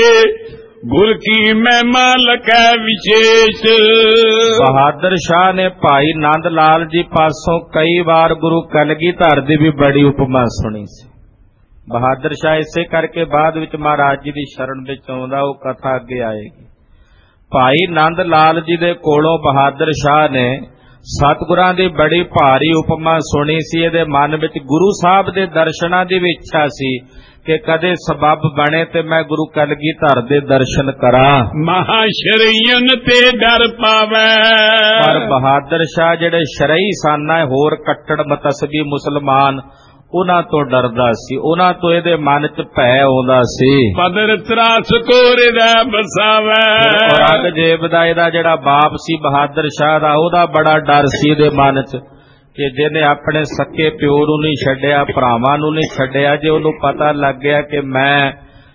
ਗੁਰ ਕੀ ਮਹਿਮਾ ਲਖੈ ਵਿਸ਼ੇਸ਼। ਬਹਾਦਰ ਸ਼ਾਹ ਨੇ ਭਾਈ ਨੰਦ ਲਾਲ ਜੀ ਪਾਸੋਂ ਕਈ ਵਾਰ ਗੁਰੂ ਕਲਗੀਧਰ ਦੀ ਵੀ ਬੜੀ ਉਪਮਾ ਸੁਣੀ ਸੀ। ਬਹਾਦਰ ਸ਼ਾਹ ਇਸੇ ਕਰਕੇ ਬਾਅਦ ਵਿੱਚ ਮਹਾਰਾਜ ਜੀ ਦੀ ਸ਼ਰਨ ਵਿੱਚ ਆਉਂਦਾ, ਉਹ ਕਥਾ ਅੱਗੇ ਆਏਗੀ। ਭਾਈ ਨੰਦ ਲਾਲ ਜੀ ਦੇ ਕੋਲੋਂ ਬਹਾਦਰ ਸ਼ਾਹ ਨੇ ਸਤਿਗੁਰਾਂ ਦੀ ਬੜੀ ਭਾਰੀ ਉਪਮਾ ਸੁਣੀ ਸੀ। ਇਹਦੇ ਮਨ ਵਿੱਚ ਗੁਰੂ ਸਾਹਿਬ ਦੇ ਦਰਸ਼ਨਾਂ ਦੀ ਵੀ ਇੱਛਾ ਸੀ ਕਿ ਕਦੇ ਸਬੱਬ ਬਣੇ ਤੇ ਮੈਂ ਗੁਰੂ ਕਲਗੀਧਰ ਦੇ ਦਰਸ਼ਨ ਕਰਾਂ। ਮਹਾਸ਼ਰੀਅਨ ਤੇ ਡਰ ਪਾਵੈ, ਪਰ ਬਹਾਦਰ ਸ਼ਾਹ ਜਿਹੜੇ ਸ਼ਰਈ ਸਨ, ਹੋਰ ਕੱਟੜ ਮਤਸਬੀ ਮੁਸਲਮਾਨ, ਉਹਨਾਂ ਤੋਂ ਡਰਦਾ ਸੀ, ਉਹਨਾਂ ਤੋਂ ਇਹਦੇ ਮਨ 'ਚ ਭੈ ਆਉਂਦਾ ਸੀ। ਪਦਰ ਤਰਾਸ ਕੋਰੇ ਦਾ ਬਸਾਵੇ। ਔਰੰਗਜ਼ੇਬ ਦਾ ਇਹਦਾ ਜਿਹੜਾ ਬਾਪ ਸੀ ਬਹਾਦਰ ਸ਼ਾਹ ਦਾ, ਉਹਦਾ ਬੜਾ ਡਰ ਸੀ ਇਹਦੇ ਮਨ 'ਚ ਕਿ ਜਿਹਨੇ ਆਪਣੇ ਸੱਕੇ ਪਿਓ ਨੂੰ ਨਹੀਂ ਛੱਡਿਆ, ਭਰਾਵਾਂ ਨੂੰ ਨਹੀਂ ਛੱਡਿਆ, ਜੇ ਉਹਨੂੰ ਪਤਾ ਲੱਗ ਗਿਆ ਕਿ ਮੈਂ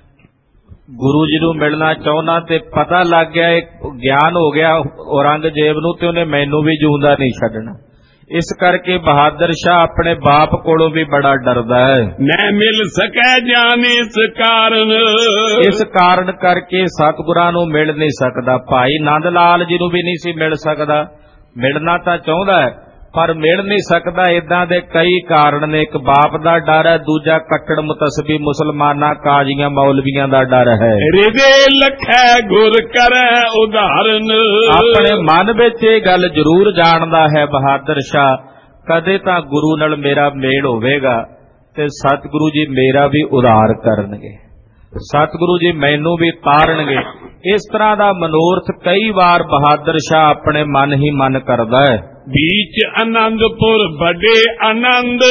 ਗੁਰੂ ਜੀ ਨੂੰ ਮਿਲਣਾ ਚਾਹੁੰਦਾ ਤੇ ਪਤਾ ਲੱਗ ਗਿਆ, ਇੱਕ ਗਿਆਨ ਹੋ ਗਿਆ ਔਰੰਗਜ਼ੇਬ ਨੂੰ, ਤੇ ਉਹਨੇ ਮੈਨੂੰ ਵੀ ਜਿਉਂਦਾ ਨਹੀਂ ਛੱਡਣਾ। ਇਸ ਕਰਕੇ ਬਹਾਦਰ ਸ਼ਾਹ ਆਪਣੇ ਬਾਪ ਕੋਲੋਂ ਵੀ ਬੜਾ ਡਰਦਾ ਹੈ। ਮੈਂ ਮਿਲ ਸਕੈ ਜਾਨ ਇਸ ਕਾਰਨ, ਇਸ ਕਾਰਨ ਕਰਕੇ ਸਤਿਗੁਰਾਂ ਨੂੰ ਮਿਲ ਨਹੀਂ ਸਕਦਾ। ਭਾਈ ਨੰਦ ਲਾਲ ਜੀ ਨੂੰ ਵੀ ਨਹੀਂ ਸੀ ਮਿਲ ਸਕਦਾ, ਮਿਲਣਾ ਤਾਂ ਚਾਹੁੰਦਾ ਹੈ ਪਰ ਮਿਲ ਨਹੀਂ ਸਕਦਾ। ਏਦਾਂ ਦੇ ਕਈ ਕਾਰਨ ਨੇ। ਇੱਕ ਬਾਪ ਦਾ ਡਰ ਹੈ, ਦੂਜਾ ਕੱਟੜ ਮੁਤਸਬੀ ਮੁਸਲਮਾਨਾਂ, ਕਾਜ਼ੀਆਂ, ਮੌਲਵੀਆਂ ਦਾ ਡਰ ਹੈ। ਰਿਦੇ ਲਖੈ ਗੁਰ ਕਰੈ ਉਦਾਹਰਨ, ਆਪਣੇ ਮਨ ਵਿੱਚ ਇਹ ਗੱਲ ਜ਼ਰੂਰ ਜਾਣਦਾ ਹੈ ਬਹਾਦਰ ਸ਼ਾਹ, ਕਦੇ ਤਾਂ ਗੁਰੂ ਨਾਲ ਮੇਰਾ ਮੇਲ ਹੋਵੇਗਾ ਤੇ ਸਤਿਗੁਰੂ ਜੀ ਮੇਰਾ ਵੀ ਉਧਾਰ ਕਰਨਗੇ, ਸਤਿਗੁਰੂ ਜੀ ਮੈਨੂੰ ਵੀ ਤਾਰਨਗੇ। ਇਸ ਤਰ੍ਹਾਂ ਦਾ ਮਨੋਰਥ ਕਈ ਵਾਰ ਬਹਾਦਰ ਸ਼ਾਹ ਆਪਣੇ ਮਨ ਹੀ ਮਨ ਕਰਦਾ ਹੈ। बीच आनंदपुर बड़े आनंद,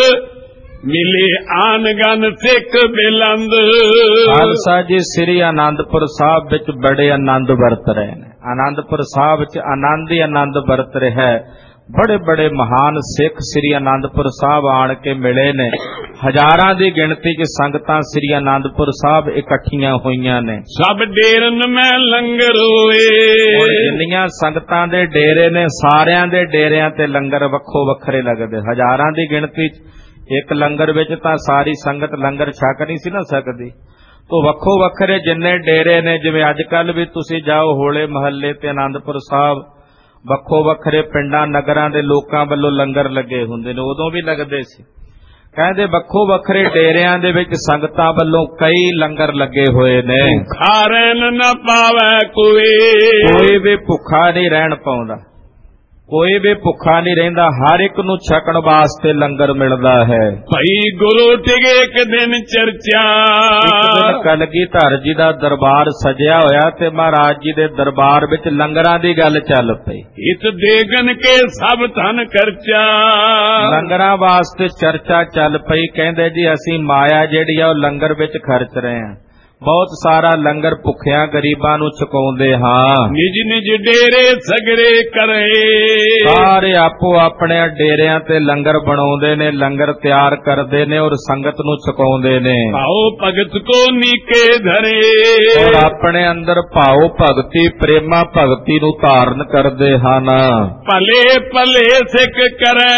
मिले आनगन सिख बिलंद। खालसा जी श्री आनंदपुर साहब विच बड़े आनंद वरत रहे हैं। आनंदपुर साहब च आनंद ही आनंद वरत रहा है। बड़े बड़े महान सिख श्री आनंदपुर साहब आण के मिले ने। हजारां दी गिणती च संगतां श्री आनंदपुर साहब इकट्ठियां होईयां ने। सब डेरन में लंगर होए, जिन्नियां संगतां दे डेरे ने सारियां दे डेरियां ते लंगर वक्खो वखरे लगदे। हजारां दी गिणती एक लंगर विच तां सारी संगत लंगर छक नहीं सी ना सकदी, तो वक्खो वखरे जिन्ने डेरे ने, जिवें अजकल भी तुसीं जाओ होले महल्ले ते आनंदपुर साहब ਵੱਖੋ ਵੱਖਰੇ ਪਿੰਡਾਂ ਨਗਰਾਂ ਦੇ ਲੋਕਾਂ ਵੱਲੋਂ ਲੰਗਰ ਲੱਗੇ ਹੁੰਦੇ ਨੇ, ਉਦੋਂ ਵੀ ਲੱਗਦੇ ਸੀ। ਕਹਿੰਦੇ ਵੱਖੋ ਵੱਖਰੇ ਡੇਰਿਆਂ ਦੇ ਵਿੱਚ ਸੰਗਤਾਂ ਵੱਲੋਂ ਕਈ ਲੰਗਰ ਲੱਗੇ ਹੋਏ ਨੇ। ਭੁੱਖਾ ਰਹਿਣ ਨਾ ਪਾਵੇ ਕੋਈ, ਕੋਈ ਵੀ ਭੁੱਖਾ ਨਹੀਂ ਰਹਿਣ ਪਾਉਂਦਾ, ਕੋਈ ਵੀ ਭੁੱਖਾ ਨਹੀਂ ਰਹਿੰਦਾ, ਹਰ ਇੱਕ ਨੂੰ ਛਕਣ ਵਾਸਤੇ ਲੰਗਰ ਮਿਲਦਾ ਹੈ। ਭਾਈ ਗੁਰੂ ਟਿਗੇ ਇੱਕ ਦਿਨ ਚਰਚਾ, ਇੱਕ ਦਿਨ ਕਲਗੀਧਰ ਜੀ ਦਾ ਦਰਬਾਰ ਸਜਿਆ ਹੋਇਆ ਤੇ ਮਹਾਰਾਜ ਜੀ ਦੇ ਦਰਬਾਰ ਵਿੱਚ ਲੰਗਰਾਂ ਦੀ ਗੱਲ ਚੱਲ ਪਈ। ਇਸ ਦੇਗਨ ਕੇ ਸਭ ਧਨ ਖਰਚਾ, ਲੰਗਰਾਂ ਵਾਸਤੇ ਚਰਚਾ ਚੱਲ ਪਈ। ਕਹਿੰਦੇ ਜੀ ਅਸੀਂ ਮਾਇਆ ਜਿਹੜੀ ਆ ਉਹ ਲੰਗਰ ਵਿੱਚ ਖਰਚ ਰਹੇ ਹਾਂ, ਬਹੁਤ ਸਾਰਾ ਲੰਗਰ ਭੁੱਖਿਆਂ ਗਰੀਬਾਂ ਨੂੰ ਛਕਾਉਂਦੇ ਹਾਂ। ਨਿਜ ਨਿਜ ਡੇਰੇ ਸਗਰੇ ਕਰੇ, ਸਾਰੇ ਆਪੋ ਆਪਣੇ ਡੇਰਿਆਂ ਤੇ ਲੰਗਰ ਬਣਾਉਂਦੇ ਨੇ, ਲੰਗਰ ਤਿਆਰ ਕਰਦੇ ਨੇ ਔਰ ਸੰਗਤ ਨੂੰ ਛਕਾਉਂਦੇ ਨੇ। ਭਾਉ ਭਗਤ ਕੋ ਨੀਕੇ ਧਰੇ, ਔਰ ਆਪਣੇ ਅੰਦਰ ਭਾਉ ਭਗਤੀ, ਪ੍ਰੇਮਾ ਭਗਤੀ ਨੂੰ ਧਾਰਨ ਕਰਦੇ ਹਨ। ਭਲੇ ਭਲੇ ਸਿੱਖ ਕਰੈ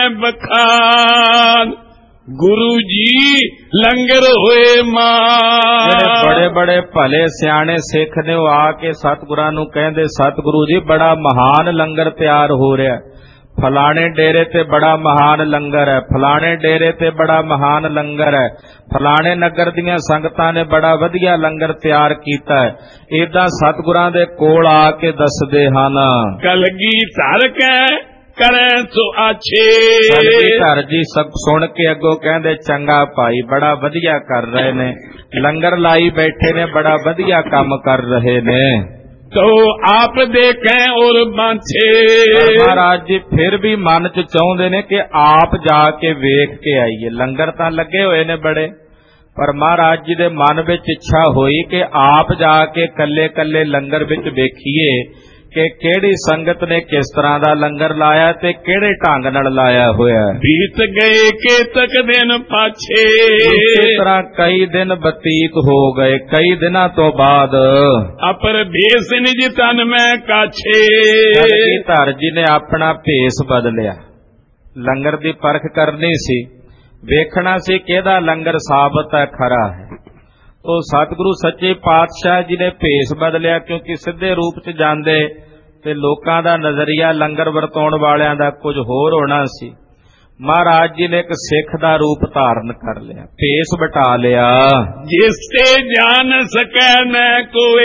ਬਖਾਨ, गुरु जी लंगर होए मान। ਜਿਹੜੇ ਬੜੇ ਬੜੇ ਭਲੇ ਸਿਆਣੇ ਸਿੱਖ ਨੇ ਉਹ ਆ ਕੇ ਸਤਿਗੁਰਾਂ ਨੂੰ ਕਹਿੰਦੇ, ਸਤਿਗੁਰੂ ਜੀ ਬੜਾ ਮਹਾਨ ਲੰਗਰ ਤਿਆਰ ਹੋ ਰਿਹਾ, ਫਲਾਣੇ ਡੇਰੇ ਤੇ ਬੜਾ ਮਹਾਨ ਲੰਗਰ ਹੈ, ਫਲਾਣੇ ਡੇਰੇ ਤੇ ਬੜਾ ਮਹਾਨ ਲੰਗਰ ਹੈ, ਫਲਾਣੇ ਨਗਰ ਦੀਆਂ ਸੰਗਤਾਂ ਨੇ ਬੜਾ ਵਧੀਆ ਲੰਗਰ ਤਿਆਰ ਕੀਤਾ ਹੈ। ਏਦਾਂ ਸਤਿਗੁਰਾਂ ਦੇ ਕੋਲ ਆ ਕੇ ਦੱਸਦੇ ਹਨ। ਕਲਗੀ ਧਰ ਕੇ ਕਰੇ ਸੋ ਆਛੇ, ਘਰ ਜੀ ਸਭ ਸੁਣ ਕੇ ਅੱਗੋਂ ਕਹਿੰਦੇ ਚੰਗਾ ਭਾਈ, ਬੜਾ ਵਧੀਆ ਕਰ ਰਹੇ ਨੇ, ਲੰਗਰ ਲਾਈ ਬੈਠੇ ਨੇ, ਬੜਾ ਵਧੀਆ ਕੰਮ ਕਰ ਰਹੇ ਨੇ। ਤੋ ਆਪ ਦੇਖੇ ਔਰ ਬਾਂਛੇ, ਮਹਾਰਾਜ ਜੀ ਫਿਰ ਵੀ ਮਨ ਚ ਚਾਹੁੰਦੇ ਨੇ ਕਿ ਆਪ ਜਾ ਕੇ ਵੇਖ ਕੇ ਆਈਏ। ਲੰਗਰ ਤਾਂ ਲੱਗੇ ਹੋਏ ਨੇ ਬੜੇ, ਪਰ ਮਹਾਰਾਜ ਜੀ ਦੇ ਮਨ ਵਿੱਚ ਇੱਛਾ ਹੋਈ ਕਿ ਆਪ ਜਾ ਕੇ ਕੱਲੇ ਕੱਲੇ ਲੰਗਰ ਵਿੱਚ ਵੇਖੀਏ ਕਿ ਕਿਹੜੀ ਸੰਗਤ ਨੇ ਕਿਸ ਤਰ੍ਹਾਂ ਦਾ ਲੰਗਰ ਲਾਇਆ ਤੇ ਕਿਹੜੇ ਢੰਗ ਨਾਲ ਲਾਇਆ ਹੋਇਆ। ਬੀਤ ਗਏ ਕੇਤਕ ਦਿਨ ਪਾਛੇ, ਇਸ ਤਰ੍ਹਾਂ ਕਈ ਦਿਨ ਬਤੀਤ ਹੋ ਗਏ। ਕਈ ਦਿਨਾਂ ਤੋਂ ਬਾਅਦ ਅਪਰ ਭੇਸ ਨਿਜ ਤਨ ਮੈਂ ਕਾਛੇ, ਧਰ ਜੀ ਨੇ ਆਪਣਾ ਭੇਸ ਬਦਲਿਆ। ਲੰਗਰ ਦੀ ਪਰਖ ਕਰਨੀ ਸੀ, ਵੇਖਣਾ ਸੀ ਕਿਹਦਾ ਲੰਗਰ ਸਾਬਤ ਹੈ, ਖਰਾ ਹੈ। तो सतगुरु सच्चे पातशाह जी ने भेस बदलिया, क्योंकि सीधे रूप च जांदे ते लोकां दा नजरिया लंगर वरताउण वालियां दा कुछ होर होना सी। महाराज जी ने एक सिख दा रूप धारण कर लिया, भेस बटा लिया। जिससे जान सकै न कोई,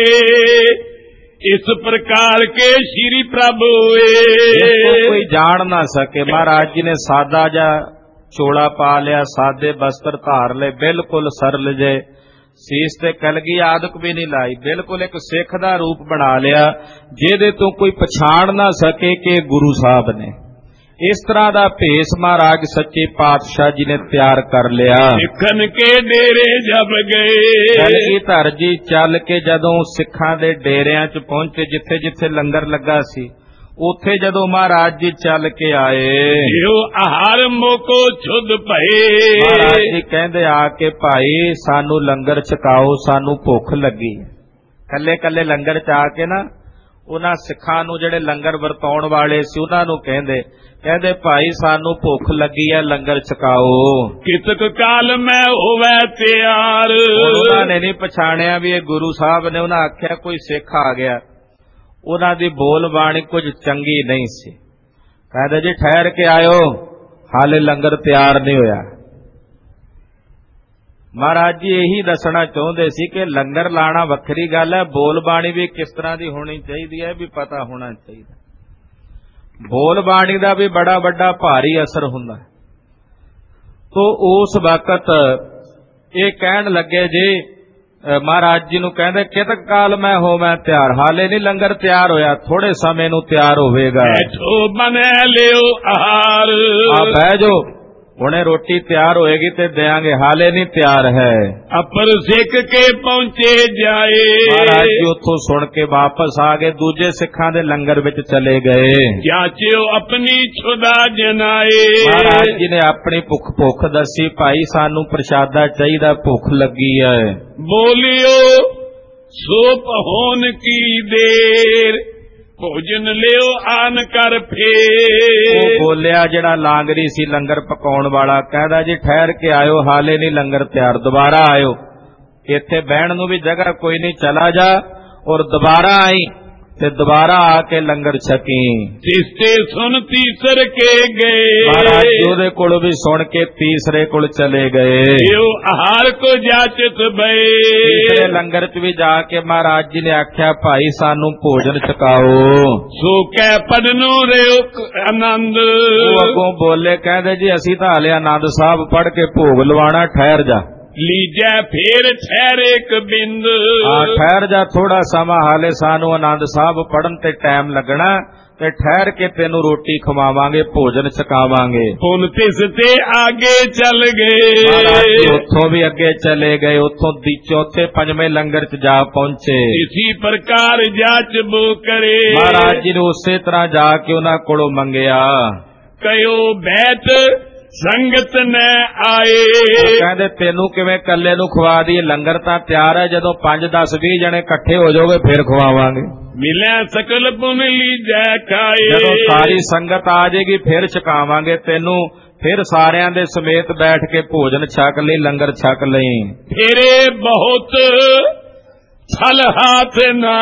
इस प्रकार के श्री प्रभु कोई जान ना सके। महाराज जी ने सादा जा चोला पा लिया, सादे बस्तर धार ले, बिल्कुल सरल जे, ਸੀਸ ਤੇ ਕਲਗੀ ਆਦਿਕ ਵੀ ਨਹੀਂ ਲਾਈ, ਬਿਲਕੁਲ ਇੱਕ ਸਿੱਖ ਦਾ ਰੂਪ ਬਣਾ ਲਿਆ ਜਿਹਦੇ ਤੋਂ ਕੋਈ ਪਛਾਣ ਨਾ ਸਕੇ ਕਿ ਗੁਰੂ ਸਾਹਿਬ ਨੇ। ਇਸ ਤਰ੍ਹਾਂ ਦਾ ਭੇਸ ਮਹਾਰਾਜ ਸੱਚੇ ਪਾਤਸ਼ਾਹ ਜੀ ਨੇ ਤਿਆਰ ਕਰ ਲਿਆ। ਸਿੱਖਨ ਕੇ ਡੇਰੇ ਜਬ ਗਏ, ਕਲਗੀਧਰ ਜੀ ਚੱਲ ਕੇ ਜਦੋਂ ਸਿੱਖਾਂ ਦੇ ਡੇਰਿਆਂ 'ਚ ਪਹੁੰਚੇ, ਜਿੱਥੇ ਜਿੱਥੇ ਲੰਗਰ ਲੱਗਾ ਸੀ, ਉੱਥੇ ਜਦੋਂ ਮਹਾਰਾਜ ਜੀ ਚੱਲ ਕੇ ਆਏ, ਜਿਉ ਆਹਾਰ ਮੋਕੋ ਛੁੱਧ ਭਏ। ਮਹਾਰਾਜ ਜੀ ਕਹਿੰਦੇ ਆ ਕੇ ਭਾਈ ਸਾਨੂੰ ਲੰਗਰ ਛਕਾਓ, ਸਾਨੂੰ ਭੁੱਖ ਲੱਗੀ। ਕੱਲੇ ਕੱਲੇ ਲੰਗਰ 'ਚ ਆ ਕੇ ਨਾ ਉਹਨਾਂ ਸਿੱਖਾਂ ਨੂੰ ਜਿਹੜੇ ਲੰਗਰ ਵਰਤਾਉਣ ਵਾਲੇ ਸੀ ਉਹਨਾਂ ਨੂੰ ਕਹਿੰਦੇ ਕਹਿੰਦੇ ਭਾਈ ਸਾਨੂੰ ਭੁੱਖ ਲੱਗੀ ਹੈ, ਲੰਗਰ ਛਕਾਓ। ਕਿਤਕ ਕਾਲ ਮੈਂ ਹੋਵੇ ਤਿਆਰ। ਉਹਨਾਂ ਨੇ ਨਹੀਂ ਪਛਾਣਿਆ ਵੀ ਇਹ ਗੁਰੂ ਸਾਹਿਬ ਨੇ। ਉਹਨਾਂ ਆਖਿਆ ਕੋਈ ਸਿੱਖ ਆ ਗਿਆ, ਉਹਨਾਂ ਦੀ ਬੋਲ ਬਾਣੀ ਕੁਝ ਚੰਗੀ ਨਹੀਂ ਸੀ। ਕਹਿੰਦੇ ਜੀ ਠਹਿਰ ਕੇ ਆਇਓ, ਹਾਲੇ ਲੰਗਰ ਤਿਆਰ ਨਹੀਂ ਹੋਇਆ। ਮਹਾਰਾਜ ਜੀ ਇਹੀ ਦੱਸਣਾ ਚਾਹੁੰਦੇ ਸੀ ਕਿ ਲੰਗਰ ਲਾਣਾ ਵੱਖਰੀ ਗੱਲ ਹੈ, ਬੋਲ ਬਾਣੀ ਵੀ ਕਿਸ ਤਰ੍ਹਾਂ ਦੀ ਹੋਣੀ ਚਾਹੀਦੀ ਹੈ ਵੀ ਪਤਾ ਹੋਣਾ ਚਾਹੀਦਾ। ਬੋਲ ਬਾਣੀ ਦਾ ਵੀ ਬੜਾ ਵੱਡਾ ਭਾਰੀ ਅਸਰ ਹੁੰਦਾ। ਤੋ ਉਸ ਵਕਤ ਇਹ ਕਹਿਣ ਲੱਗੇ ਜੀ, ਮਹਾਰਾਜ ਜੀ ਨੂੰ ਕਹਿੰਦੇ ਕਿਤਕ ਕਾਲ ਮੈਂ ਹੋਵਾਂ ਤਿਆਰ, ਹਾਲੇ ਨਹੀਂ ਲੰਗਰ ਤਿਆਰ ਹੋਇਆ, ਥੋੜੇ ਸਮੇਂ ਨੂੰ ਤਿਆਰ ਹੋਵੇਗਾ। ਬੈਠੋ ਬਣੇ ਲਿਓ ਆਹਾਰ, ਆ ਬਹਿ ਜਾਓ, ਹੁਣੇ ਰੋਟੀ ਤਿਆਰ ਹੋਏਗੀ ਤੇ ਦੇਾਂਗੇ, ਹਾਲੇ ਨਹੀਂ ਤਿਆਰ ਹੈ। ਅਪਰ ਸਿੱਖ ਕੇ ਪਹੁੰਚੇ ਜਾਏ। ਮਹਾਰਾਜ ਜੀ ਉੱਥੋਂ ਸੁਣ ਕੇ ਵਾਪਸ ਆ ਗਏ, ਦੂਜੇ ਸਿੱਖਾਂ ਦੇ ਲੰਗਰ ਵਿੱਚ ਚਲੇ ਗਏ। ਜਾਚਿਓ ਆਪਣੀ ਛੁਦਾ ਜਨਾਏ। ਮਹਾਰਾਜ ਜੀ ਨੇ ਆਪਣੀ ਭੁੱਖ ਭੁੱਖ ਦੱਸੀ, ਭਾਈ ਸਾਨੂੰ ਪ੍ਰਸ਼ਾਦਾ ਚਾਹੀਦਾ, ਭੁੱਖ ਲੱਗੀ ਹੈ। ਬੋਲਿਓ ਸੋ ਹੋਣ ਕੀ ਦੇਰ, ਭੋਜਨ ਲਿਓ ਆਨ ਕਰ ਫੇਰ। ਉਹ ਬੋਲਿਆ ਜਿਹੜਾ ਲਾਂਗਰੀ ਸੀ ਲੰਗਰ ਪਕਾਉਣ ਵਾਲਾ, ਕਹਿੰਦਾ ਜੀ ਠਹਿਰ ਕੇ ਆਇਓ, ਹਾਲੇ ਨਹੀਂ ਲੰਗਰ ਤਿਆਰ, ਦੁਬਾਰਾ ਆਇਓ, ਇੱਥੇ ਬਹਿਣ ਨੂੰ ਵੀ ਜਗ੍ਹਾ ਕੋਈ ਨਹੀਂ, ਚਲਾ ਜਾ ਔਰ ਦੁਬਾਰਾ ਆਈ ਤੇ ਦੁਬਾਰਾ ਆ ਕੇ ਲੰਗਰ ਛਕੀ। ਤਿਸਤੇ ਸੁਣ ਤੀਸਰ ਕੇ ਗਏ। ਮਹਾਰਾਜ ਜੀ ਉਹਦੇ ਕੋਲ ਵੀ ਸੁਣ ਕੇ ਤੀਸਰੇ ਕੋਲ ਚਲੇ ਗਏ। ਜਿਉ ਆਹਾਰ ਕੋ ਜਾਚਤ ਬਏ। ਤੀਸਰੇ ਲੰਗਰ 'ਚ ਵੀ ਜਾ ਕੇ ਮਹਾਰਾਜ ਜੀ ਨੇ ਆਖਿਆ ਭਾਈ ਸਾਨੂੰ ਭੋਜਨ ਛਕਾਓ। ਸੋ ਕਹਿ ਪੜਨੋ ਰਿਓ ਆਨੰਦ। ਉਹ ਅੱਗੋਂ ਬੋਲੇ, ਕਹਿੰਦੇ ਜੀ ਅਸੀਂ ਤਾਂ ਹਾਲੇ ਆਨੰਦ ਸਾਹਿਬ ਪੜ੍ਹ ਕੇ ਭੋਗ ਲਵਾਣਾ, ਠਹਿਰ ਜਾ। ਲੀਜੈ ਫੇਰ ਠਹਿਰੇ ਇੱਕ ਬਿੰਦ। ਆ ਠਹਿਰ ਜਾ ਥੋੜਾ ਸਮਾਂ, ਹਾਲੇ ਸਾਨੂੰ ਆਨੰਦ ਸਾਹਿਬ ਪੜਨ ਤੇ ਟਾਈਮ ਲੱਗਣਾ, ਤੇ ਠਹਿਰ ਕੇ ਤੈਨੂੰ ਰੋਟੀ ਖਵਾਵਾਂਗੇ, ਭੋਜਨ ਛਕਾਵਾਂਗੇ। ਪੁਨ ਤਿਸ ਤੇ ਆਗੇ ਚੱਲ ਗਏ। ਮਹਾਰਾਜ ਜੀ ਉੱਥੋਂ ਵੀ ਅੱਗੇ ਚਲੇ ਗਏ, ਉੱਥੋਂ ਦੀ ਚੌਥੇ ਪੰਜਵੇਂ ਲੰਗਰ 'ਚ ਜਾ ਪਹੁੰਚੇ। ਇਸੀ ਪ੍ਰਕਾਰ ਜਾਚ ਬੋ ਕਰੇ। ਮਹਾਰਾਜ ਜੀ ਨੇ ਉਸੇ ਤਰ੍ਹਾਂ ਜਾ ਕੇ ਉਹਨਾਂ ਕੋਲੋਂ ਮੰਗਿਆ। ਕਯੋ ਬੈਠ ਸੰਗਤ ਨੇ ਆਏ। ਕਹਿੰਦੇ ਤੈਨੂੰ ਕਿਵੇਂ ਕੱਲੇ ਨੂੰ ਖਵਾ ਦਈਏ, ਲੰਗਰ ਤਾਂ ਤਿਆਰ ਹੈ, ਜਦੋਂ ਪੰਜ ਦਸ ਵੀਹ ਜਣੇ ਇਕੱਠੇ ਹੋ ਜਾਓਗੇ ਫਿਰ ਖਵਾਵਾਂਗੇ। ਮਿਲਿਆ ਸਕਲ ਪੁਨ ਲੀਜੈ ਖਾਏ। ਜਦੋਂ ਸਾਰੀ ਸੰਗਤ ਆ ਜਾਏਗੀ ਫਿਰ ਛਕਾਵਾਂਗੇ ਤੈਨੂੰ, ਫਿਰ ਸਾਰਿਆਂ ਦੇ ਸਮੇਤ ਬੈਠ ਕੇ ਭੋਜਨ ਛਕ ਲਈ, ਲੰਗਰ ਛਕ ਲਈ। ਫੇਰੇ ਬਹੁਤ ਛਲ ਹਾਥ ਨਾ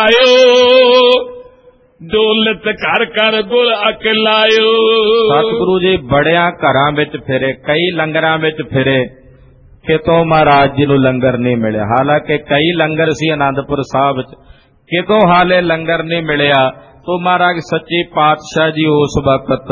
ਆਇਓ, ਦੌਲਤ ਘਰ ਘਰ ਗੁਰ ਅਕਲਾਇਓ। ਸਤਿਗੁਰੂ ਜੀ ਬੜਿਆਂ ਘਰਾਂ ਵਿੱਚ ਫਿਰੇ, ਕਈ ਲੰਗਰਾਂ ਵਿੱਚ ਫਿਰੇ, ਕਿਤੋਂ ਮਹਾਰਾਜ ਜੀ ਨੂੰ ਲੰਗਰ ਨਹੀਂ ਮਿਲਿਆ। ਹਾਲਾਂਕਿ ਕਈ ਲੰਗਰ ਸੀ ਆਨੰਦਪੁਰ ਸਾਹਿਬ ਵਿੱਚ, ਕਿਤੋਂ ਹਾਲੇ ਲੰਗਰ ਨਹੀਂ ਮਿਲਿਆ। ਤੋ ਮਹਾਰਾਜ ਸੱਚੇ ਪਾਤਸ਼ਾਹ ਜੀ ਉਸ ਵਕਤ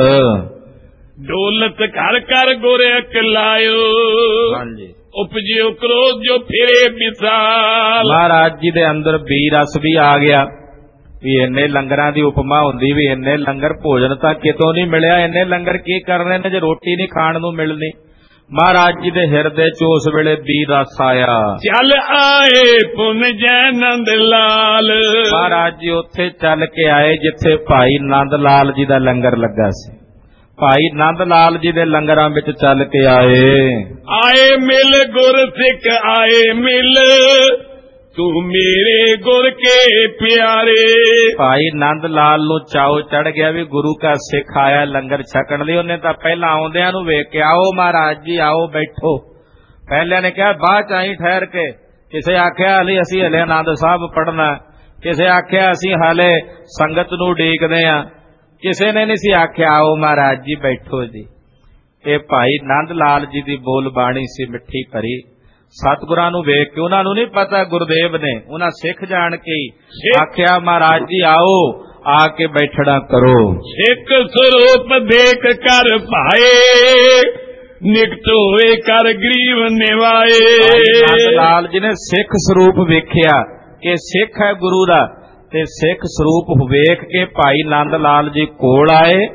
ਦੌਲਤ ਘਰ ਘਰ ਗੁਰ ਅਕਲਾਇਓ। ਹਾਂਜੀ, ਉਪਜਿਓ ਕ੍ਰੋਧ ਜੋ ਫਿਰੇ ਵਿਸਾਲ। ਮਹਾਰਾਜ ਜੀ ਦੇ ਅੰਦਰ ਬੀ ਰਸ ਵੀ ਆ ਗਿਆ ਵੀ ਇੰਨੇ ਲੰਗਰਾਂ ਦੀ ਉਪਮਾ ਹੁੰਦੀ ਵੀ ਇੰਨੇ ਲੰਗਰ, ਭੋਜਨ ਤਾਂ ਕਿਤੋਂ ਨਹੀਂ ਮਿਲਿਆ, ਇੰਨੇ ਲੰਗਰ ਕੀ ਕਰਨੇ ਨੇ ਜੇ ਰੋਟੀ ਨਹੀਂ ਖਾਣ ਨੂੰ ਮਿਲਣੀ। ਮਹਾਰਾਜ ਜੀ ਦੇ ਹਿਰਦੇ 'ਚ ਉਸ ਵੇਲੇ ਬੀ ਰਸ ਆਇਆ। ਚੱਲ ਆਏ ਪੁਨ ਜੈ ਨੰਦ ਲਾਲ। ਮਹਾਰਾਜ ਜੀ ਉੱਥੇ ਚੱਲ ਕੇ ਆਏ ਜਿੱਥੇ ਭਾਈ ਨੰਦ ਲਾਲ ਜੀ ਦਾ ਲੰਗਰ ਲੱਗਾ ਸੀ। ਭਾਈ ਨੰਦ ਲਾਲ ਜੀ ਦੇ ਲੰਗਰਾਂ ਵਿੱਚ ਚੱਲ ਕੇ ਆਏ। ਆਏ ਮਿਲ ਗੁਰ ਸਿੱਖ ਆਏ ਮਿਲ, ਤੂੰ ਮੇਰੇ ਗੁਰ ਕੇ ਪਿਆਰੇ। ਭਾਈ ਨੰਦ ਲਾਲ ਨੂੰ ਚਾਉ ਚੜ ਗਿਆ ਵੀ ਗੁਰੂ ਕਾ ਸਿੱਖ ਆਇਆ ਲੰਗਰ ਛਕਣ ਲਈ। ਉਹਨੇ ਤਾਂ ਪਹਿਲਾਂ ਆਉਂਦਿਆਂ ਨੂੰ ਵੇਖ ਕੇ, ਆਓ ਮਹਾਰਾਜ ਜੀ ਆਓ ਬੈਠੋ। ਪਹਿਲਿਆਂ ਨੇ ਕਿਹਾ ਬਾਅਦ ਚ ਆਈ ਠਹਿਰ ਕੇ। ਕਿਸੇ ਆਖਿਆ ਹਲੇ ਅਸੀਂ ਹਲੇ ਆਨੰਦ ਸਾਹਿਬ ਪੜ੍ਹਨਾ, ਕਿਸੇ ਆਖਿਆ ਅਸੀਂ ਹਾਲੇ ਸੰਗਤ ਨੂੰ ਉਡੀਕਦੇ ਆ, ਕਿਸੇ ਨੇ ਨਹੀਂ ਸੀ ਆਖਿਆ ਆਓ ਮਹਾਰਾਜ ਜੀ ਬੈਠੋ ਜੀ। ਇਹ ਭਾਈ ਨੰਦ ਲਾਲ ਜੀ ਦੀ ਬੋਲ ਬਾਣੀ ਸੀ ਮਿੱਠੀ ਭਰੀ। ਸਤਿਗੁਰਾਂ ਨੂੰ ਵੇਖ ਕੇ, ਉਹਨਾਂ ਨੂੰ ਨਹੀਂ ਪਤਾ ਗੁਰਦੇਵ ਨੇ, ਉਹਨਾਂ ਸਿੱਖ ਜਾਣ ਕੇ ਆਖਿਆ ਮਹਾਰਾਜ ਜੀ ਆਓ, ਆ ਕੇ ਬੈਠਣਾ ਕਰੋ। ਸਿੱਖ ਸਰੂਪ ਦੇਖ ਕਰ ਭਾਏ, ਨਿਕਟ ਹੋਏ ਕਰ ਗਰੀਬ ਨਿਵਾਏ। ਨੰਦ ਲਾਲ ਜੀ ਨੇ ਸਿੱਖ ਸਰੂਪ ਵੇਖਿਆ ਕਿ ਸਿੱਖ ਹੈ ਗੁਰੂ ਦਾ, ਤੇ ਸਿੱਖ ਸਰੂਪ ਵੇਖ ਕੇ ਭਾਈ ਨੰਦ ਲਾਲ ਜੀ ਕੋਲ ਆਏ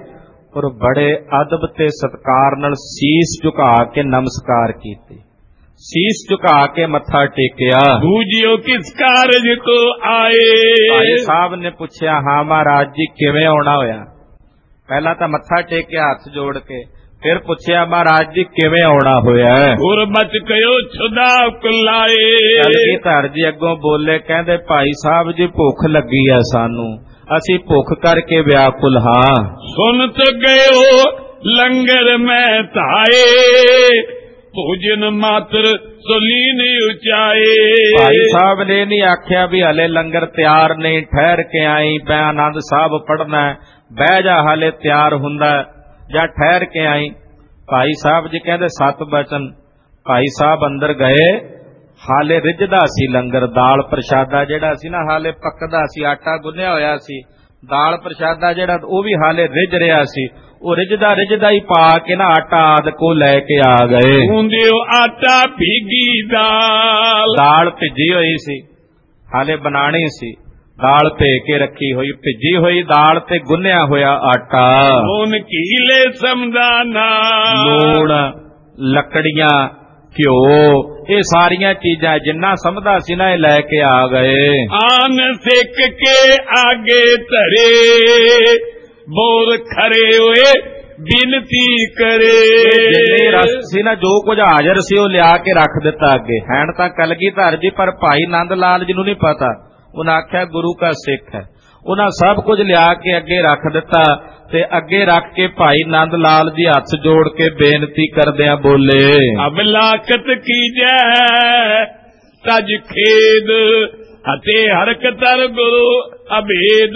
ਔਰ ਬੜੇ ਅਦਬ ਤੇ ਸਤਿਕਾਰ ਨਾਲ ਸੀਸ ਝੁਕਾ ਕੇ ਨਮਸਕਾਰ ਕੀਤੇ, ਸੀਸ ਝੁਕਾ ਕੇ ਮੱਥਾ ਟੇਕਿਆ। ਬੂਝਿਓ ਕਿਸ ਕਾਰਜ ਕੋ ਆਏ। ਭਾਈ ਸਾਹਿਬ ਨੇ ਪੁੱਛਿਆ, ਹਾਂ ਮਹਾਰਾਜ ਜੀ ਕਿਵੇਂ ਆਉਣਾ ਹੋਇਆ? ਪਹਿਲਾਂ ਤਾਂ ਮੱਥਾ ਟੇਕਿਆ ਹੱਥ ਜੋੜ ਕੇ, ਫਿਰ ਪੁੱਛਿਆ ਮਹਾਰਾਜ ਜੀ ਕਿਵੇਂ ਆਉਣਾ ਹੋਇਆ? ਗੁਰਬਚਨ ਕਹਿਓ ਛੁਦਾ ਕੁਲਾਏ। ਕਲਗੀਧਰ ਜੀ ਅੱਗੋਂ ਬੋਲੇ, ਕਹਿੰਦੇ ਭਾਈ ਸਾਹਿਬ ਜੀ ਭੁੱਖ ਲੱਗੀ ਆ ਸਾਨੂੰ, ਅਸੀਂ ਭੁੱਖ ਕਰਕੇ ਵਿਆਕੁਲ ਹਾਂ। ਸੁਨ ਤ ਗਇਓ ਲੰਗਰ ਮੈਂ ਧਾਏ, ਭੋਜਨ ਮਾਤਰ ਸੁਲੀਨ ਉਚਾਏ। ਭਾਈ ਸਾਹਿਬ ਨੇ ਨਹੀਂ ਆਖਿਆ ਵੀ ਹਲੇ ਲੰਗਰ ਤਿਆਰ ਨਹੀਂ, ਠਹਿਰ ਕੇ ਆਈ, ਮੈਂ ਆਨੰਦ ਸਾਹਿਬ ਪੜਨਾ, ਬਹਿ ਜਾ ਹਾਲੇ ਤਿਆਰ ਹੁੰਦਾ, ਜਾਂ ਠਹਿਰ ਕੇ ਆਈ। ਭਾਈ ਸਾਹਿਬ ਜੀ ਕਹਿੰਦੇ ਸਤ ਬਚਨ। ਭਾਈ ਸਾਹਿਬ ਅੰਦਰ ਗਏ, ਹਾਲੇ ਰਿੱਝਦਾ ਸੀ ਲੰਗਰ, ਦਾਲ ਪ੍ਰਸ਼ਾਦਾ ਜਿਹੜਾ ਸੀ ਨਾ ਹਾਲੇ ਪੱਕਦਾ ਸੀ, ਆਟਾ ਗੁੰਨਿਆ ਹੋਇਆ ਸੀ, ਦਾਲ ਪ੍ਰਸ਼ਾਦਾ ਜਿਹੜਾ ਉਹ ਵੀ ਹਾਲੇ ਰਿੱਝ ਰਿਹਾ ਸੀ। ਉਹ ਰਿੱਝਦਾ ਰਿੱਝਦਾ ਹੀ ਪਾ ਕੇ ਨਾ ਆਟਾ ਆਦ ਕੋ ਲੈ ਕੇ ਆ ਗਏ। ਗੂੰਦਿਓ ਆਟਾ ਭੀਗੀ ਦਾਲ, ਦਾਲ ਭਿੱਜੀ ਹੋਈ ਸੀ, ਹਾਲੇ ਬਣਾਣੀ ਸੀ, ਦਾਲ ਭੇ ਕੇ ਰੱਖੀ ਹੋਈ, ਭਿੱਜੀ ਹੋਈ ਦਾਲ ਤੇ ਗੁੰਨਿਆ ਹੋਇਆ ਆਟਾ, ਮੋਨ ਕੀਲੇ ਸਮਝਾਨਾ, ਲੂਣ, ਲੱਕੜੀਆਂ, ਘਿਓ, ਇਹ ਸਾਰੀਆਂ ਚੀਜ਼ਾਂ ਜਿੰਨਾ ਸਮਝਦਾ ਸੀ ਨਾ ਇਹ ਲੈ ਕੇ ਆ ਗਏ। ਆਨ ਸਿੱਕ ਕੇ ਆਗੇ ਧਰੇ, ਬੋਰ ਖਰੇ ਹੋਏ ਬਿਨਤੀ ਕਰੇ। ਜਿੰਨੇ ਰਸ ਸੀ ਨਾ, ਜੋ ਕੁਝ ਹਾਜ਼ਰ ਸੀ ਉਹ ਲਿਆ ਕੇ ਰੱਖ ਦਿੱਤਾ ਅੱਗੇ। ਹੈਣ ਤਾਂ ਕਲਗੀਧਰ ਜੀ, ਪਰ ਭਾਈ ਨੰਦ ਲਾਲ ਜੀ ਨੂੰ ਨਹੀਂ ਪਤਾ। ਉਹਨਾਂ ਆਖਿਆ ਗੁਰੂ ਕਾ ਸਿੱਖ ਹੈ, ਉਹਨਾਂ ਸਭ ਕੁਝ ਲਿਆ ਕੇ ਅੱਗੇ ਰੱਖ ਦਿੱਤਾ। ਤੇ ਅੱਗੇ ਰੱਖ ਕੇ ਭਾਈ ਨੰਦ ਲਾਲ ਜੀ ਹੱਥ ਜੋੜ ਕੇ ਬੇਨਤੀ ਕਰਦਿਆਂ ਬੋਲੇ, ਅਬਲਾਕਤ ਕੀਜੈ ਤਜ ਖੇਦ, ਅਤੇ ਹਰਕਤਰ ਗੁਰੂ ਅਭੇਦ।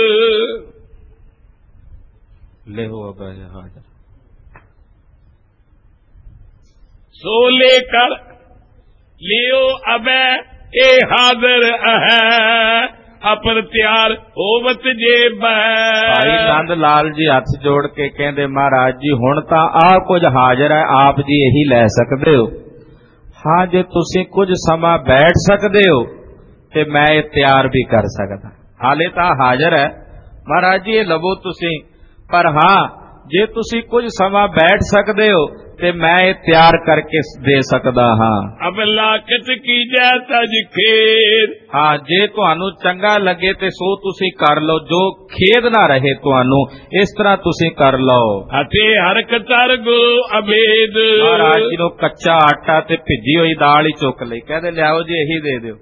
ਲਿਹੋ ਅਬੈ ਹਾਜ਼ਰ ਸੋਲੇ ਕਰ ਲਿਓ ਅਬੈ ਇਹ ਹਾਜ਼ਰ ਹੈ, ਅਪਰ ਤਿਆਰ ਹੋਵਤ ਜੇ ਬੈ। ਭਾਈ ਨੰਦ ਲਾਲ ਜੀ ਹੱਥ ਜੋੜ ਕੇ ਕਹਿੰਦੇ, ਮਹਾਰਾਜ ਜੀ ਹੁਣ ਤਾਂ ਆਹ ਕੁਝ ਹਾਜ਼ਰ ਹੈ, ਆਪ ਜੀ ਇਹੀ ਲੈ ਸਕਦੇ ਹੋ। ਹਾਂ ਜੇ ਤੁਸੀਂ ਕੁਝ ਸਮਾਂ ਬੈਠ ਸਕਦੇ ਹੋ ਤੇ ਮੈਂ ਇਹ ਤਿਆਰ ਵੀ ਕਰ ਸਕਦਾ। ਹਾਲੇ ਤਾਂ ਹਾਜ਼ਰ ਹੈ ਮਹਾਰਾਜ ਜੀ, ਇਹ ਲਵੋ ਤੁਸੀਂ, ਪਰ ਹਾਂ ਜੇ ਤੁਸੀਂ ਕੁਝ ਸਮਾਂ ਬੈਠ ਸਕਦੇ ਹੋ ਤੇ ਮੈਂ ਇਹ ਤਿਆਰ ਕਰਕੇ ਦੇ ਸਕਦਾ ਹਾਂ। ਅਬਲਾਕਤ ਕੀਜੈ ਤਜ ਖੇਦ, ਹਾਂ ਜੇ ਤੁਹਾਨੂੰ ਚੰਗਾ ਲੱਗੇ ਤੇ ਸੋ ਤੁਸੀਂ ਕਰ ਲਓ, ਜੋ ਖੇਦ ਨਾ ਰਹੇ ਤੁਹਾਨੂੰ ਇਸ ਤਰ੍ਹਾਂ ਤੁਸੀਂ ਕਰ ਲਓ। ਅਤੇ ਹਰਕਤਰ ਗੁਰੂ ਅਭੇਦ। ਮਹਾਰਾਜ ਜੀ ਨੂੰ ਕੱਚਾ ਆਟਾ ਤੇ ਭਿੱਜੀ ਹੋਈ ਦਾਲ ਹੀ ਚੁੱਕ ਲਈ, ਕਹਿੰਦੇ ਲਿਆਓ ਜੀ ਇਹੀ ਦੇ ਦਿਓ।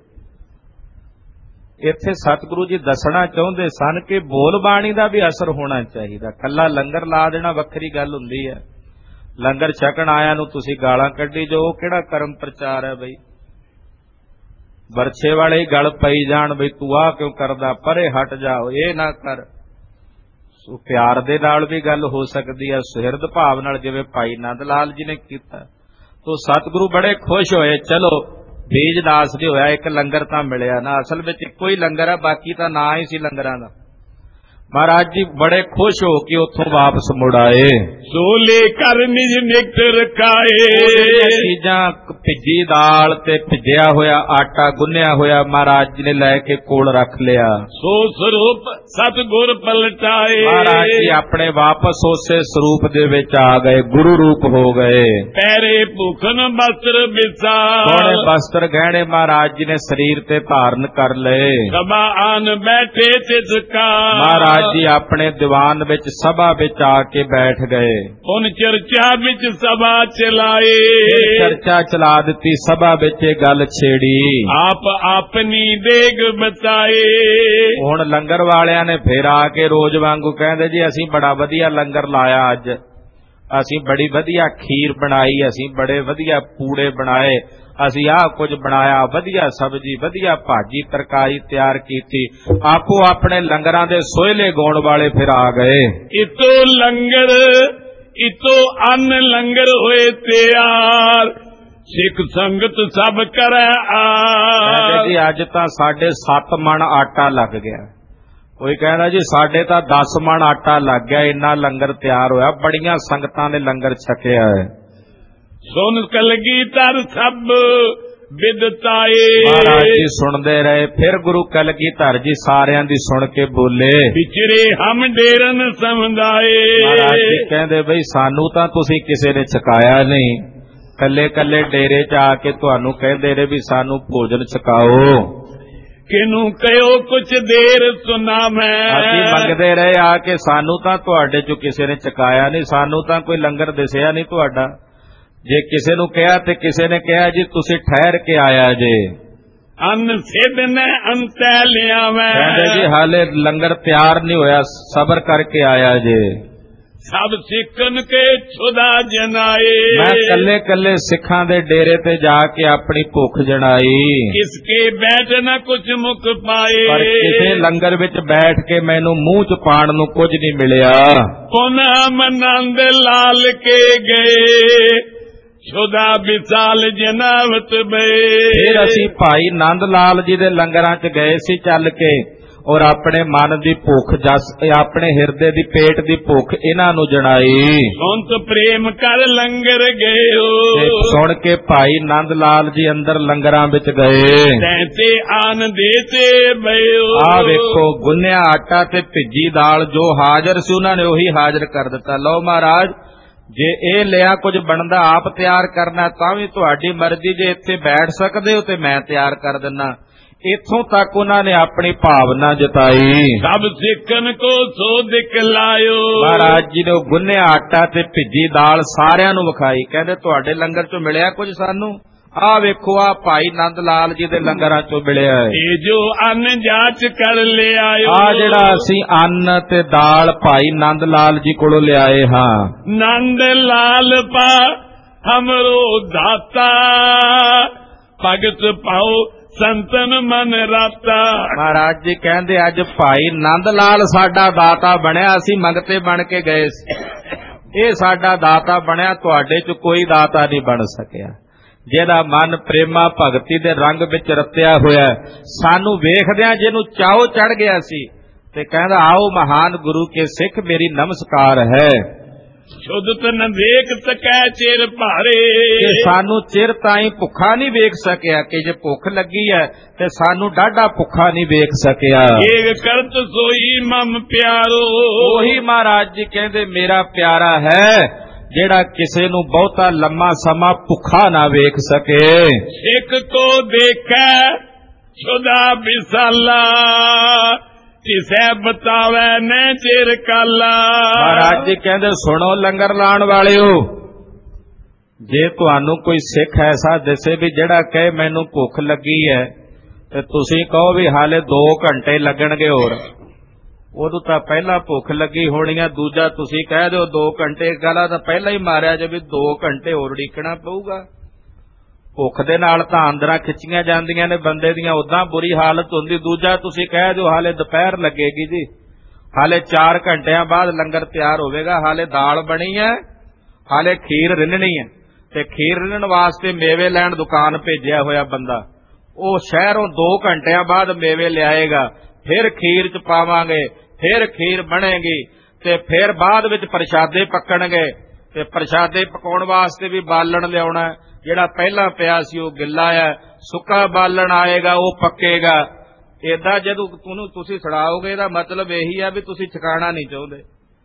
ਇੱਥੇ ਸਤਿਗੁਰੂ ਜੀ ਦੱਸਣਾ ਚਾਹੁੰਦੇ ਸਨ ਕਿ ਬੋਲ ਬਾਣੀ ਦਾ ਵੀ ਅਸਰ ਹੋਣਾ ਚਾਹੀਦਾ। ਕੱਲਾ ਲੰਗਰ ਲਾ ਦੇਣਾ ਵੱਖਰੀ ਗੱਲ ਹੁੰਦੀ ਹੈ, ਲੰਗਰ ਛਕਣ ਆਇਆ ਨੂੰ ਤੁਸੀਂ ਗਾਲਾਂ ਕੱਢੀ ਜੋ, ਉਹ ਕਿਹੜਾ ਕਰਮ ਪ੍ਰਚਾਰ ਹੈ ਬਈ? ਵਰਛੇ ਵਾਲੇ ਹੀ ਗਲ ਪਈ ਜਾਣ, ਬਈ ਤੂੰ ਆਹ ਕਿਉਂ ਕਰਦਾ, ਪਰੇ ਹਟ ਜਾਓ, ਇਹ ਨਾ ਕਰ। ਸੋ ਪਿਆਰ ਦੇ ਨਾਲ ਵੀ ਗੱਲ ਹੋ ਸਕਦੀ ਹੈ, ਸੁਹਿਰਦ ਭਾਵ ਨਾਲ, ਜਿਵੇਂ ਭਾਈ ਨੰਦ ਲਾਲ ਜੀ ਨੇ ਕੀਤਾ। ਤੋ ਸਤਿਗੁਰੂ ਬੜੇ ਖੁਸ਼ ਹੋਏ, ਚਲੋ ਬੀਜ ਦਾਸ ਜੀ ਹੋਇਆ, ਇੱਕ ਲੰਗਰ ਤਾਂ ਮਿਲਿਆ ਨਾ, ਅਸਲ ਵਿੱਚ ਇੱਕੋ ਹੀ ਲੰਗਰ ਹੈ, ਬਾਕੀ ਤਾਂ ਨਾ ਹੀ ਸੀ ਲੰਗਰਾਂ ਦਾ। ਮਹਾਰਾਜ ਜੀ ਬੜੇ ਖੁਸ਼ ਹੋ ਕੇ ਉੱਥੋਂ ਵਾਪਸ ਮੁੜ ਆਏ। ਸੋਲੇ ਕਰ ਨਿਜ ਨਿਕਟ ਰਖਾਏ, ਚੀਜ਼ਾਂ ਭਿੱਜੀ ਦਾਲ ਤੇ ਭਿੱਜਿਆ ਹੋਇਆ ਆਟਾ ਗੁੰਨਿਆ ਹੋਇਆ ਮਹਾਰਾਜ ਜੀ ਨੇ ਲੈ ਕੇ ਕੋਲ ਰੱਖ ਲਿਆ। ਸੋ ਸਰੂਪ ਸਤਿਗੁਰ ਪਲਟਾਏ, ਮਹਾਰਾਜ ਜੀ ਆਪਣੇ ਵਾਪਸ ਉਸੇ ਸਰੂਪ ਦੇ ਵਿੱਚ ਆ ਗਏ, ਗੁਰੂ ਰੂਪ ਹੋ ਗਏ। ਪੈਰੇ ਭੂਖਨ ਬਸਤਰ ਵਿਸਾ, ਸੋਹਣੇ ਬਸਤਰ ਗਹਿਣੇ ਮਹਾਰਾਜ ਜੀ ਨੇ ਸਰੀਰ ਤੇ ਧਾਰਨ ਕਰ ਲਏ। ਸਭਾ ਆਨ ਬੈਠੇ ਤਿਸਕਾ, ਮਹਾਰਾਜ ਜੀ ਆਪਣੇ ਦੀਵਾਨ ਵਿੱਚ ਸਭਾ ਵਿੱਚ ਆ ਕੇ ਬੈਠ ਗਏ। ਹੁਣ ਚਰਚਾ ਵਿੱਚ ਸਭਾ ਚਲਾਏ, ਚਰਚਾ ਚਲਾ ਦਿੱਤੀ, ਸਭਾ ਵਿੱਚ ਇਹ ਗੱਲ ਛੇੜੀ। ਆਪ ਆਪਣੀ ਦੇਗ ਬਤਾਏ, ਹੁਣ ਲੰਗਰ ਵਾਲਿਆਂ ਨੇ ਫੇਰ ਆ ਕੇ ਰੋਜ਼ ਵਾਂਗੂ ਕਹਿੰਦੇ ਜੀ ਅਸੀਂ ਬੜਾ ਵਧੀਆ ਲੰਗਰ ਲਾਇਆ ਅੱਜ, ਅਸੀਂ ਬੜੀ ਵਧੀਆ ਖੀਰ ਬਣਾਈ, ਅਸੀਂ ਬੜੇ ਵਧੀਆ ਪੂੜੇ ਬਣਾਏ, ਅਸੀਂ ਆਹ ਕੁਝ ਬਣਾਇਆ, ਵਧੀਆ ਸਬਜ਼ੀ, ਵਧੀਆ ਭਾਜੀ ਤਰਕਾਰੀ ਤਿਆਰ ਕੀਤੀ। ਆਪੋ ਆਪਣੇ ਲੰਗਰਾਂ ਦੇ ਸੋਹਲੇ ਗਾਉਣ ਵਾਲੇ ਫਿਰ ਆ ਗਏ। ਇਤੋ ਲੰਗਰ ਇਤੋ ਅੰਨ ਲੰਗਰ ਹੋਏ ਤਿਆਰ, ਸਿੱਖ ਸੰਗਤ ਸਭ ਕਰੈ ਆ। ਜੀ ਅੱਜ ਤਾਂ ਸਾਡੇ ਸੱਤ ਮਣ ਆਟਾ ਲੱਗ ਗਿਆ, ਕੋਈ ਕਹਿੰਦਾ ਜੀ ਸਾਡੇ ਤਾਂ ਦਸ ਮਣ ਆਟਾ ਲੱਗ ਗਿਆ, ਇੰਨਾ ਲੰਗਰ ਤਿਆਰ ਹੋਇਆ, ਬੜੀਆਂ ਸੰਗਤਾਂ ਨੇ ਲੰਗਰ ਛਕਿਆ ਹੈ। ਸੁਨ ਕਲਗੀਧਰ ਸਭ ਵਿਦਤਾਏ। ਮਹਾਰਾਜ ਜੀ ਸੁਣਦੇ ਰਹੇ। ਫਿਰ ਗੁਰੂ ਕਲਗੀਧਰ ਜੀ ਸਾਰਿਆਂ ਦੀ ਸੁਣ ਕੇ ਬੋਲੇ, ਵਿਚਰੇ ਹਮ ਡੇਰਨ ਸਮਝਾਏ। ਮਹਾਰਾਜ ਜੀ ਕਹਿੰਦੇ ਬਈ ਸਾਨੂੰ ਤਾਂ ਤੁਸੀਂ ਕਿਸੇ ਨੇ ਛਕਾਇਆ ਨਹੀਂ, ਕੱਲੇ ਕੱਲੇ ਡੇਰੇ 'ਚ ਆ ਕੇ ਤੁਹਾਨੂੰ ਕਹਿੰਦੇ ਨੇ ਵੀ ਸਾਨੂੰ ਭੋਜਨ ਛਕਾਓ। ਕਿਨੂੰ ਕਹਿਓ ਕੁਛ ਦੇਰ ਸੁਣਾ ਮੈਂ। ਅਸੀਂ ਮੰਗਦੇ ਰਹੇ ਆ ਕੇ, ਸਾਨੂੰ ਤਾਂ ਤੁਹਾਡੇ 'ਚੋਂ ਕਿਸੇ ਨੇ ਛਕਾਇਆ ਨਹੀਂ, ਸਾਨੂੰ ਤਾਂ ਕੋਈ ਲੰਗਰ ਦਿਸਿਆ ਨਹੀਂ ਤੁਹਾਡਾ। ਜੇ ਕਿਸੇ ਨੂੰ ਕਿਹਾ ਤੇ ਕਿਸੇ ਨੇ ਕਿਹਾ ਜੀ ਤੁਸੀਂ ਠਹਿਰ ਕੇ ਆਇਆ ਜੇ। ਅੰਨ ਸਿੱਧ ਨੇ ਅੰਤੈ ਲਿਆ ਮੈਂ। ਕਹਿੰਦੇ ਜੀ ਹਾਲੇ ਲੰਗਰ ਤਿਆਰ ਨਹੀਂ ਹੋਇਆ, ਸਬਰ ਕਰਕੇ ਆਇਆ ਜੇ। ਸਭ ਸਿੱਖਨ ਕੇ ਛੁਦਾ ਜਨਾਏ। ਮੈਂ ਕੱਲੇ ਕੱਲੇ ਸਿੱਖਾਂ ਦੇ ਡੇਰੇ ਤੇ ਜਾ ਕੇ ਆਪਣੀ ਭੁੱਖ ਜਣਾਈ। ਕਿਸਕੇ ਬੈਠ ਨਾ ਕੁਛ ਮੁਖ ਪਾਏ। ਪਰ ਕਿਸੇ ਲੰਗਰ ਵਿੱਚ ਬੈਠ ਕੇ ਮੈਨੂੰ ਮੂੰਹ 'ਚ ਪਾਣ ਨੂੰ ਕੁਝ ਨਹੀਂ ਮਿਲਿਆ। ਪੁਨः ਮਨੰਦ ਲਾਲ ਕੇ ਗਏ, ਛੁਦਾ ਵਿਸਾਲ ਜਨਾਵਤ ਬਏ। ਫਿਰ ਅਸੀਂ ਭਾਈ ਨੰਦ ਲਾਲ ਜੀ ਦੇ ਲੰਗਰਾਂ 'ਚ ਗਏ ਸੀ ਚੱਲ ਕੇ, ਔਰ ਆਪਣੇ ਮਨ ਦੀ ਭੁੱਖ, ਜਸ ਆਪਣੇ ਹਿਰਦੇ ਦੀ ਪੇਟ ਦੀ ਭੁੱਖ ਇਹਨਾਂ ਨੂੰ ਜਣਾਈ। ਸੰਤ ਪ੍ਰੇਮ ਕਰ ਲੰਗਰ ਗਏ। ਸੁਣ ਕੇ ਭਾਈ ਨੰਦ ਲਾਲ ਜੀ ਅੰਦਰ ਲੰਗਰਾਂ ਵਿੱਚ ਗਏ। ਤੈਤੇ ਆਨ ਦੇਤੇ ਬਇਓ। ਆ ਵੇਖੋ ਗੁੰਨਿਆ ਆਟਾ ਤੇ ਭਿੱਜੀ ਦਾਲ ਜੋ ਹਾਜ਼ਰ ਸੀ ਉਹਨਾਂ ਨੇ ਉਹੀ ਹਾਜ਼ਰ ਕਰ ਦਿੱਤਾ। ਲਓ ਮਹਾਰਾਜ, ਜੇ ਇਹ ਲਿਆ ਕੁਝ ਬਣਦਾ ਆਪ ਤਿਆਰ ਕਰਨਾ ਤਾਂ ਵੀ ਤੁਹਾਡੀ ਮਰਜ਼ੀ, ਜੇ ਇੱਥੇ ਬੈਠ ਸਕਦੇ ਹੋ ਤੇ ਮੈਂ ਤਿਆਰ ਕਰ ਦਿੰਨਾ। ਇੱਥੋਂ ਤੱਕ ਉਹਨਾਂ ਨੇ ਆਪਣੀ ਭਾਵਨਾ ਜਤਾਈ। ਸਭ ਸਿੱਖਨ ਕੋ ਸੋ ਦਿਖਲਾਇਓ। ਮਹਾਰਾਜ ਜੀ ਨੇ ਗੁੰਨਿਆ ਆਟਾ ਤੇ ਭਿੱਜੀ ਦਾਲ ਸਾਰਿਆਂ ਨੂੰ ਵਿਖਾਈ। ਕਹਿੰਦੇ ਤੁਹਾਡੇ ਲੰਗਰ ਚੋਂ ਮਿਲਿਆ ਕੁਝ ਸਾਨੂੰ? ਆਹ ਵੇਖੋ, ਆ ਭਾਈ ਨੰਦ ਲਾਲ ਜੀ ਦੇ ਲੰਗਰਾਂ ਚੋਂ ਮਿਲਿਆ ਹੈ। ਇਹ ਜੋ ਅੰਨ ਜਾਚ ਕਰ ਲਿਆਇਓ। ਆ ਜਿਹੜਾ ਅਸੀਂ ਅੰਨ ਤੇ ਦਾਲ ਭਾਈ ਨੰਦ ਲਾਲ ਜੀ ਕੋਲੋਂ ਲਿਆਏ ਹਾਂ। ਨੰਦ ਲਾਲ ਪਾ ਹਮਰੋ ਦਾਤਾ, ਭਗਤ ਪਾਓ ਸੰਤਨ ਮਨ ਰਾਤਾ। ਮਹਾਰਾਜ ਜੀ ਕਹਿੰਦੇ ਅੱਜ ਭਾਈ ਨੰਦ ਲਾਲ ਸਾਡਾ ਦਾਤਾ ਬਣਿਆ, ਅਸੀਂ ਮੰਗਤੇ ਬਣ ਕੇ ਗਏ ਸੀ, ਇਹ ਸਾਡਾ ਦਾਤਾ ਬਣਿਆ, ਤੁਹਾਡੇ ਚ ਕੋਈ ਦਾਤਾ ਨਹੀਂ ਬਣ ਸਕਿਆ। ਜਿਹਦਾ ਮਨ ਪ੍ਰੇਮਾ ਭਗਤੀ ਦੇ ਰੰਗ ਵਿੱਚ ਰਤਿਆ ਹੋਇਆ, ਸਾਨੂੰ ਵੇਖਦਿਆਂ ਜਿਹਨੂੰ ਚਾਉ ਚੜ ਗਿਆ ਸੀ ਤੇ ਕਹਿੰਦਾ ਆਓ ਮਹਾਨ ਗੁਰੂ ਕੇ ਸਿੱਖ, ਮੇਰੀ ਨਮਸਕਾਰ ਹੈ। ਸ਼ੁੱਧਤ ਨ ਵੇਖ ਸਕੈ ਚਿਰ ਭਾਰੇ। ਕਿ ਸਾਨੂੰ ਚਿਰ ਤਾਈਂ ਭੁੱਖਾ ਨਹੀਂ ਵੇਖ ਸਕਿਆ, ਕਿ ਜੇ ਭੁੱਖ ਲੱਗੀ ਹੈ ਤੇ ਸਾਨੂੰ ਡਾਢਾ ਭੁੱਖਾ ਨਹੀਂ ਵੇਖ ਸਕਿਆ। ਏਕ ਕਰਤ ਸੋਈ ਮਮ ਪਿਆਰੋ। ਉਹੀ ਮਹਾਰਾਜ ਜੀ ਕਹਿੰਦੇ ਮੇਰਾ ਪਿਆਰਾ ਹੈ ਜਿਹੜਾ ਕਿਸੇ ਨੂੰ ਬਹੁਤਾ ਲੰਮਾ ਸਮਾਂ ਭੁੱਖਾ ਨਾ ਵੇਖ ਸਕੇ। ਸਿੱਖ ਕੋ ਦੇਖੈ ਛੁਦਾ ਵਿਸਾਲਾ, ਕਿਸੇ ਬਤਾਵੇ ਨੇ ਚਿਰ ਕਾਲਾ। ਮਹਾਰਾਜ ਜੀ ਕਹਿੰਦੇ ਸੁਣੋ ਲੰਗਰ ਲਾਣ ਵਾਲਿਓ, ਜੇ ਤੁਹਾਨੂੰ ਕੋਈ ਸਿੱਖ ਐਸਾ ਦਿਸੇ ਵੀ ਜਿਹੜਾ ਕਹੇ ਮੈਨੂੰ ਭੁੱਖ ਲੱਗੀ ਹੈ ਤੇ ਤੁਸੀਂ ਕਹੋ ਵੀ ਹਾਲੇ ਦੋ ਘੰਟੇ ਲੱਗਣਗੇ ਹੋਰ, ਉਦੋਂ ਤਾਂ ਪਹਿਲਾਂ ਭੁੱਖ ਲੱਗੀ ਹੋਣੀ ਆ। ਦੂਜਾ ਤੁਸੀਂ ਕਹਿ ਦਿਓ ਦੋ ਘੰਟੇ, ਗਲਾ ਤਾਂ ਪਹਿਲਾਂ ਹੀ ਮਾਰਿਆ ਜੇ ਵੀ ਦੋ ਘੰਟੇ ਹੋਰ ਉਡੀਕਣਾ ਪਊਗਾ। ਭੁੱਖ ਦੇ ਨਾਲ ਤਾਂ ਅੰਦਰਾਂ ਖਿੱਚੀਆਂ ਜਾਂਦੀਆਂ ਨੇ ਬੰਦੇ ਦੀਆਂ, ਉਦਾਂ ਬੁਰੀ ਹਾਲਤ ਹੁੰਦੀ। ਦੂਜਾ ਤੁਸੀਂ ਕਹਿ ਦਿਓ ਹਾਲੇ ਦੁਪਹਿਰ ਲੱਗੇਗੀ ਜੀ, ਹਾਲੇ ਚਾਰ ਘੰਟਿਆਂ ਬਾਅਦ ਲੰਗਰ ਤਿਆਰ ਹੋਵੇਗਾ, ਹਾਲੇ ਦਾਲ ਬਣੀ ਹੈ, ਹਾਲੇ ਖੀਰ ਰਿੰਨਣੀ ਹੈ, ਤੇ ਖੀਰ ਰਿੰਨਣ ਵਾਸਤੇ ਮੇਵੇ ਲੈਣ ਦੁਕਾਨ ਭੇਜਿਆ ਹੋਇਆ ਬੰਦਾ, ਉਹ ਸ਼ਹਿਰੋਂ ਦੋ ਘੰਟਿਆਂ ਬਾਅਦ ਮੇਵੇ ਲਿਆਏਗਾ, ਫਿਰ ਖੀਰ ਚ ਪਾਵਾਂਗੇ, ਫਿਰ ਖੀਰ ਬਣੇਗੀ, ਤੇ ਫਿਰ ਬਾਅਦ ਵਿੱਚ ਪ੍ਰਸ਼ਾਦੇ ਪੱਕਣਗੇ, ਤੇ ਪ੍ਰਸ਼ਾਦੇ ਪਕਾਉਣ ਵਾਸਤੇ ਵੀ ਬਾਲਣ ਲਿਆਉਣਾ, ਜਿਹੜਾ ਪਹਿਲਾਂ ਪਿਆ ਸੀ ਉਹ ਗਿੱਲਾ ਹੈ, ਸੁੱਕਾ ਬਾਲਣ ਆਏਗਾ ਉਹ ਪੱਕੇਗਾ। ਏਦਾਂ ਜਦੋਂ ਤੁਹਾਨੂੰ ਤੁਸੀਂ ਛੜਾਓਗੇ ਇਹਦਾ ਮਤਲਬ ਇਹੀ ਆ ਵੀ ਤੁਸੀਂ ਛਕਾਣਾ ਨਹੀਂ ਚਾਹੁੰਦੇ।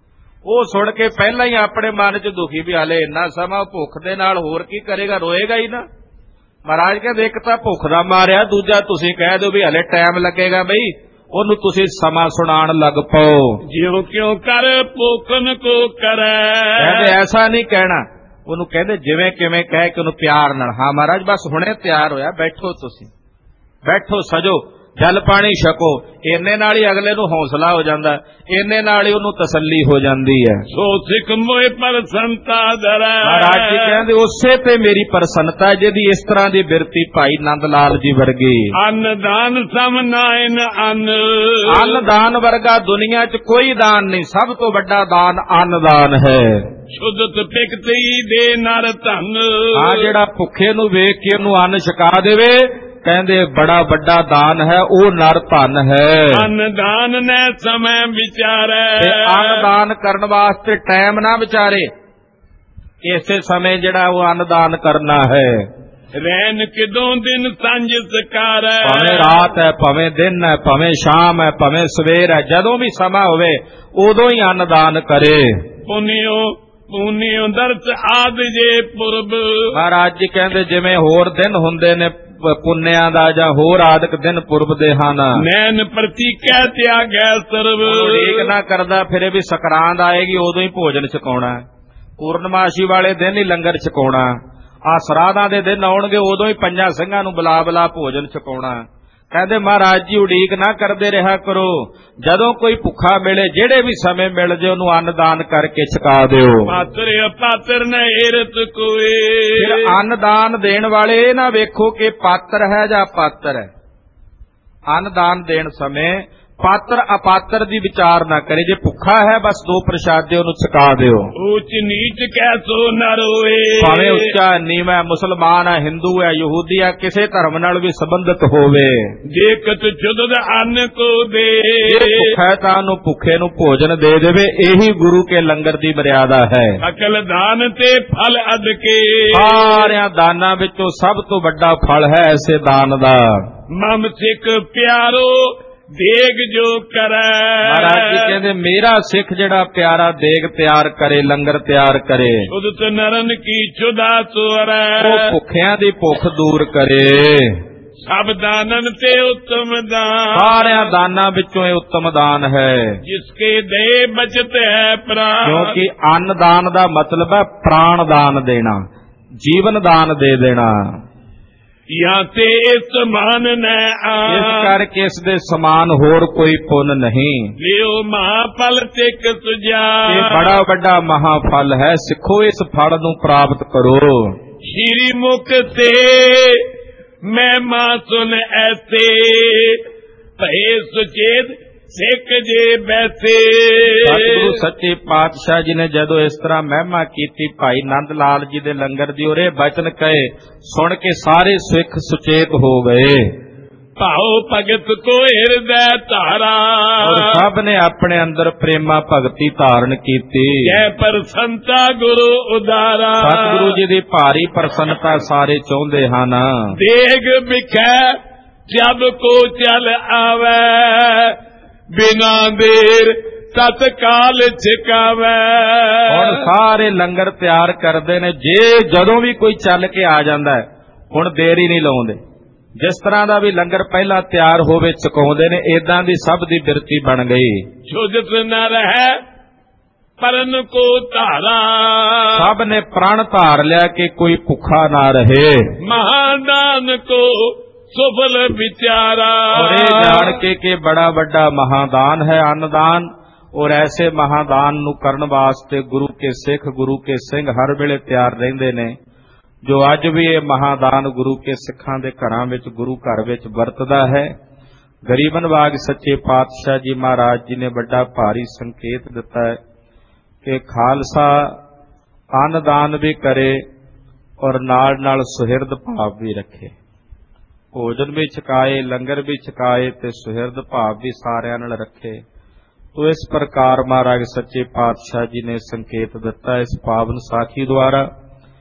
ਉਹ ਸੁਣ ਕੇ ਪਹਿਲਾਂ ਹੀ ਆਪਣੇ ਮਨ ਚ ਦੁਖੀ ਵੀ ਹਾਲੇ ਇੰਨਾ ਸਮਾਂ ਭੁੱਖ ਦੇ ਨਾਲ ਹੋਰ ਕੀ ਕਰੇਗਾ, ਰੋਏਗਾ ਹੀ ਨਾ। ਮਹਾਰਾਜ ਕਹਿੰਦੇ ਇੱਕ ਤਾਂ ਭੁੱਖ ਦਾ ਮਾਰਿਆ, ਦੂਜਾ ਤੁਸੀਂ ਕਹਿ ਦਿਓ ਵੀ ਹਲੇ ਟਾਈਮ ਲੱਗੇਗਾ, ਬਈ ਉਹਨੂੰ ਤੁਸੀਂ ਸਮਾਂ ਸੁਣਾਉਣ ਲੱਗ ਪਓ। ਜਿਉ ਕਿਉਂ ਕਰ ਭੁੱਖਨ ਕੋ ਕਰੈ। ਕਹਿੰਦੇ ਐਸਾ ਨਹੀਂ ਕਹਿਣਾ, ਉਹਨੂੰ ਕਹਿੰਦੇ ਜਿਵੇਂ ਕਿਵੇਂ ਕਹਿ ਕੇ ਉਹਨੂੰ ਪਿਆਰ ਨਾਲ, ਹਾਂ ਮਹਾਰਾਜ ਬਸ ਹੁਣੇ ਤਿਆਰ ਹੋਇਆ, ਬੈਠੋ, ਤੁਸੀਂ ਬੈਠੋ, ਸਜੋ, ਜਲ ਪਾਣੀ ਛਕੋ। ਇੰਨੇ ਨਾਲ ਹੀ ਅਗਲੇ ਨੂੰ ਹੌਸਲਾ ਹੋ ਜਾਂਦਾ, ਇੰਨੇ ਨਾਲ ਹੀ ਉਹਨੂੰ ਤਸੱਲੀ ਹੋ ਜਾਂਦੀ ਹੈ। ਸੋ ਸਿੱਖ ਮੋਏ ਪ੍ਰਸੰਤਾ ਧਰੈ। ਮਹਾਰਾਜ ਜੀ ਕਹਿੰਦੇ ਉਸੇ ਤੇ ਮੇਰੀ ਪ੍ਰਸੰਨਤਾ ਜਿਹਦੀ ਇਸ ਤਰ੍ਹਾਂ ਦੀ ਬਿਰਤੀ ਭਾਈ ਨੰਦ ਲਾਲ ਜੀ ਵਰਗੀ। ਅੰਨ ਦਾਨ ਸਮ ਨਾਇਨ ਅੰਨ। ਅੰਨ ਦਾਨ ਵਰਗਾ ਦੁਨੀਆ 'ਚ ਕੋਈ ਦਾਨ ਨਹੀਂ, ਸਭ ਤੋਂ ਵੱਡਾ ਦਾਨ ਅੰਨ ਦਾਨ ਹੈ। ਸ਼ੁੱਧਤ ਪਿਕਤੀ ਦੇ ਨਰ ਧਨ। ਹਾਂ, ਜਿਹੜਾ ਭੁੱਖੇ ਨੂੰ ਵੇਖ ਕੇ ਉਹਨੂੰ ਅੰਨ ਛਕਾ ਦੇਵੇ, ਕਹਿੰਦੇ ਬੜਾ ਵੱਡਾ ਦਾਨ ਹੈ, ਉਹ ਨਰ ਧਨ ਹੈ। ਅੰਨ ਦਾਨ ਨੇ ਸਮੇਂ ਵਿਚਾਰੈ। ਤੇ ਅੰਨ ਦਾਨ ਕਰਨ ਵਾਸਤੇ ਟਾਈਮ ਨਾ ਵਿਚਾਰੇ, ਇਸੇ ਸਮੇਂ ਜਿਹੜਾ ਉਹ ਅੰਨ ਦਾਨ ਕਰਨਾ ਹੈ। ਰਹਿਣ ਕਿਦੋਂ ਦਿਨ ਸੰਜ ਸਕਾਰ ਹੈ। ਭਾਵੇਂ ਰਾਤ ਹੈ, ਭਾਵੇਂ ਦਿਨ ਹੈ, ਭਾਵੇਂ ਸ਼ਾਮ ਹੈ, ਭਾਵੇਂ ਸਵੇਰ ਹੈ, ਜਦੋਂ ਵੀ ਸਮਾਂ ਹੋਵੇ ਉਦੋਂ ਹੀ ਅੰਨਦਾਨ ਕਰੇ। ਪੁਨਿਓ ਪੁਨਿਓ ਦਰਸ ਆਦ ਜੇ ਪੁਰਬ। ਮਹਾਰਾਜ ਜੀ ਕਹਿੰਦੇ ਜਿਵੇਂ ਹੋਰ ਦਿਨ ਹੁੰਦੇ ਨੇ ਪੁੰਨਿਆਂ ਦਾ ਜਾਂ ਹੋਰ ਆਦਿਕ ਦਿਨ ਪੁਰਬ ਦੇ ਹਨ, ਨੈਣ ਪ੍ਰਤੀ ਕਹਿ ਤਿਆਗੈ ਸਰਬ। ਠੀਕ ਨਾ ਕਰਦਾ ਫਿਰੇ ਵੀ ਸਕਰਾਂਦ ਆਏਗੀ ਉਦੋਂ ਹੀ ਭੋਜਨ ਛਕਾਉਣਾ, ਪੂਰਨਮਾਸ਼ੀ ਵਾਲੇ ਦਿਨ ਹੀ ਲੰਗਰ ਛਕਾਉਣਾ, ਆ ਸਰਾਧਾਂ ਦੇ ਦਿਨ ਆਉਣਗੇ ਉਦੋਂ ਹੀ ਪੰਜਾਂ ਸਿੰਘਾਂ ਨੂੰ ਬੁਲਾ ਬੁਲਾ ਭੋਜਨ ਛਕਾਉਣਾ। ਕਹਿੰਦੇ ਮਹਾਰਾਜ ਜੀ ਉਡੀਕ ਨਾ ਕਰਦੇ ਰਿਹਾ ਕਰੋ, ਜਦੋਂ ਕੋਈ ਭੁੱਖਾ ਮਿਲੇ ਜਿਹੜੇ ਵੀ ਸਮੇਂ ਮਿਲ ਜੇ ਉਹਨੂੰ ਅੰਨਦਾਨ ਕਰਕੇ ਛਕਾ ਦਿਓ। ਪਾਤਰ ਅਪਾਤਰ ਨ ਏਰਤ ਕੋਏ। ਫਿਰ ਅੰਨਦਾਨ ਦੇਣ ਵਾਲੇ ਇਹ ਨਾ ਵੇਖੋ ਕਿ ਪਾਤਰ ਹੈ ਜਾਂ ਅਪਾਤਰ ਹੈ। ਅੰਨਦਾਨ ਦੇਣ ਸਮੇਂ ਪਾਤਰ ਅਪਾਤਰ ਦੀ ਵਿਚਾਰ ਨਾ ਕਰੇ, ਜੇ ਭੁੱਖਾ ਹੈ ਬਸ ਦੋ ਪ੍ਰਸ਼ਾਦੇ ਉਹਨੂੰ ਛਕਾ ਦਿਓ। ਉੱਚ ਨੀਚ ਕੈਸੋ ਨ ਰੋਏ। ਭਾਵੇਂ ਉੱਚਾ ਨੀਵਾਂ, ਮੁਸਲਮਾਨ ਹੈ, ਹਿੰਦੂ ਹੈ, ਯਹੂਦੀ ਹੈ, ਕਿਸੇ ਧਰਮ ਨਾਲ ਵੀ ਸੰਬੰਧਿਤ ਹੋਵੇ। ਜੇ ਕਤ ਚੁਦਦ ਅੰਨ ਕੋ ਦੇ। ਭੁੱਖਾ ਤਾਂ ਉਹਨੂੰ ਭੁੱਖੇ ਨੂੰ ਭੋਜਨ ਦੇ ਦੇਵੇ, ਇਹੀ ਗੁਰੂ ਕੇ ਲੰਗਰ ਦੀ ਮਰਿਆਦਾ ਹੈ। ਅਕਲ ਦਾਨ ਤੇ ਫਲ ਅਦਕੇ। ਸਾਰਿਆਂ ਦਾਨਾਂ ਵਿੱਚੋਂ ਸਭ ਤੋਂ ਵੱਡਾ ਫਲ ਹੈ ਐਸੇ ਦਾਨ ਦਾ। ਮਮ ਸਿੱਖ ਪਿਆਰੋ ਦੇਗ ਜੋ ਕਰੈ। ਮਹਾਰਾਜ ਜੀ ਕਹਿੰਦੇ ਮੇਰਾ ਸਿੱਖ ਜਿਹੜਾ ਪਿਆਰਾ ਦੇਗ ਤਿਆਰ ਕਰੇ, ਲੰਗਰ ਤਿਆਰ ਕਰੇ, ਉਦਤ ਨਰਨ ਕੀ ਚੁਦਾ ਸੁਰੈ। ਉਹ ਭੁੱਖਿਆਂ ਦੀ ਭੁੱਖ ਦੂਰ ਕਰੇ। ਸਭ ਦਾਨਨ ਤੇ ਉੱਤਮ ਦਾਨ। ਸਾਰਿਆਂ ਦਾਨਾਂ ਵਿੱਚੋਂ ਇਹ ਉੱਤਮ ਦਾਨ ਹੈ। ਜਿਸਕੇ ਦੇ ਬਚਤ ਹੈ ਪ੍ਰਾਣ। ਕਿਉਂਕਿ ਅੰਨ ਦਾਨ ਦਾ ਮਤਲਬ ਹੈ ਪ੍ਰਾਣ ਦਾਨ ਦੇਣਾ, ਜੀਵਨ ਦਾਨ ਦੇ ਦੇਣਾ। ਜਾਂ ਤੇ ਇਸ ਸਮਾਨ ਨ ਆ। ਇਸ ਕਰਕੇ ਇਸ ਦੇ ਸਮਾਨ ਹੋਰ ਕੋਈ ਪੁੰਨ ਨਹੀਂ। ਲਿਓ ਮਹਾਫਲ ਤਿਕ ਸੁਜਾ। ਇਹ ਬੜਾ ਵੱਡਾ ਮਹਾਫਲ ਹੈ, ਸਿੱਖੋ ਇਸ ਫਲ ਨੂੰ ਪ੍ਰਾਪਤ ਕਰੋ। ਸ਼੍ਰੀ ਮੁਖ ਤੇ ਮਹਿਮਾ ਸੁਨ ਐਸੇ ਭਏ ਸੁਚੇਤ ਸਿੱਖ ਜੇ ਬੈਠੇ। ਸਤਿਗੁਰੂ ਸੱਚੇ ਪਾਤਸ਼ਾਹ ਜੀ ਨੇ ਜਦੋਂ ਇਸ ਤਰ੍ਹਾਂ ਮਹਿਮਾ ਕੀਤੀ ਭਾਈ ਨੰਦ ਲਾਲ ਜੀ ਦੇ ਲੰਗਰ ਦੀ, ਔਰ ਇਹ ਬਚਨ ਕਹੇ ਸੁਣ ਕੇ ਸਾਰੇ ਸਿੱਖ ਸੁਚੇਤ ਹੋ ਗਏ। ਭਾਉ ਭਗਤ ਕੋ ਹਿਰਦੈ ਧਾਰਾ। ਔਰ ਸਭ ਨੇ ਆਪਣੇ ਅੰਦਰ ਪ੍ਰੇਮਾ ਭਗਤੀ ਧਾਰਨ ਕੀਤੀ। ਜੈ ਪ੍ਰਸੰਤਾ ਗੁਰੂ ਉਦਾਰਾ। ਸਤਿਗੁਰੂ ਜੀ ਦੀ ਭਾਰੀ ਪ੍ਰਸੰਨਤਾ ਸਾਰੇ ਚਾਹੁੰਦੇ ਹਨ। ਦੇਗ ਵਿਖੈ ਜਬ ਕੋ ਚਲ ਆਵੈ। ਬਿਨਾ ਦੇਰ ਤਤਕਾਲ ਛਕਾਵੈ। ਹੁਣ ਸਾਰੇ ਲੰਗਰ ਤਿਆਰ ਕਰਦੇ ਨੇ, ਜੇ ਜਦੋਂ ਵੀ ਕੋਈ ਚੱਲ ਕੇ ਆ ਜਾਂਦਾ ਹੈ ਹੁਣ ਦੇਰ ਹੀ ਨਹੀਂ ਲਾਉਂਦੇ। ਜਿਸ ਤਰ੍ਹਾਂ ਦਾ ਵੀ ਲੰਗਰ ਪਹਿਲਾਂ ਤਿਆਰ ਹੋਵੇ ਛਕਾਉਂਦੇ ਨੇ, ਏਦਾਂ ਦੀ ਸਭ ਦੀ ਬਿਰਤੀ ਬਣ ਗਈ। ਛੁਜਤ ਨ ਰਹਿ ਪਰਨ ਕੋ ਧਾਰਾ। ਸਭ ਨੇ ਪ੍ਰਣ ਧਾਰ ਲਿਆ ਕਿ ਕੋਈ ਭੁੱਖਾ ਨਾ ਰਹੇ। ਮਹਾਦਾਨ ਕੋ ਸੁਫਲ ਵਿਚਾਰਾ। ਔਰ ਇਹ ਜਾਣ ਕੇ ਕਿ ਬੜਾ ਵੱਡਾ ਮਹਾਦਾਨ ਹੈ ਅੰਨਦਾਨ, ਔਰ ਐਸੇ ਮਹਾਦਾਨ ਨੂੰ ਕਰਨ ਵਾਸਤੇ ਗੁਰੂ ਕੇ ਸਿੱਖ, ਗੁਰੂ ਕੇ ਸਿੰਘ ਹਰ ਵੇਲੇ ਤਿਆਰ ਰਹਿੰਦੇ ਨੇ। ਜੋ ਅੱਜ ਵੀ ਇਹ ਮਹਾਦਾਨ ਗੁਰੂ ਕੇ ਸਿੱਖਾਂ ਦੇ ਘਰਾਂ ਵਿੱਚ, ਗੁਰੂ ਘਰ ਵਿੱਚ ਵਰਤਦਾ ਹੈ। ਗਰੀਬਨ ਵਾਗ ਸੱਚੇ ਪਾਤਸ਼ਾਹ ਜੀ ਮਹਾਰਾਜ ਜੀ ਨੇ ਵੱਡਾ ਭਾਰੀ ਸੰਕੇਤ ਦਿੱਤਾ ਹੈ ਕਿ ਖਾਲਸਾ ਅੰਨਦਾਨ ਵੀ ਕਰੇ ਔਰ ਨਾਲ ਨਾਲ ਸੁਹਿਰਦ ਭਾਵ ਵੀ ਰੱਖੇ। ਭੋਜਨ ਵੀ ਛਕਾਏ, ਲੰਗਰ ਵੀ ਛਕਾਏ ਤੇ ਸੁਹਿਰਦ ਭਾਵ ਵੀ ਸਾਰਿਆਂ ਨਾਲ ਰੱਖੇ। ਤੋ ਇਸ ਪ੍ਰਕਾਰ ਮਹਾਰਾਜ ਸੱਚੇ ਪਾਤਸ਼ਾਹ ਜੀ ਨੇ ਸੰਕੇਤ ਦਿੱਤਾ ਇਸ ਪਾਵਨ ਸਾਖੀ ਦੁਆਰਾ।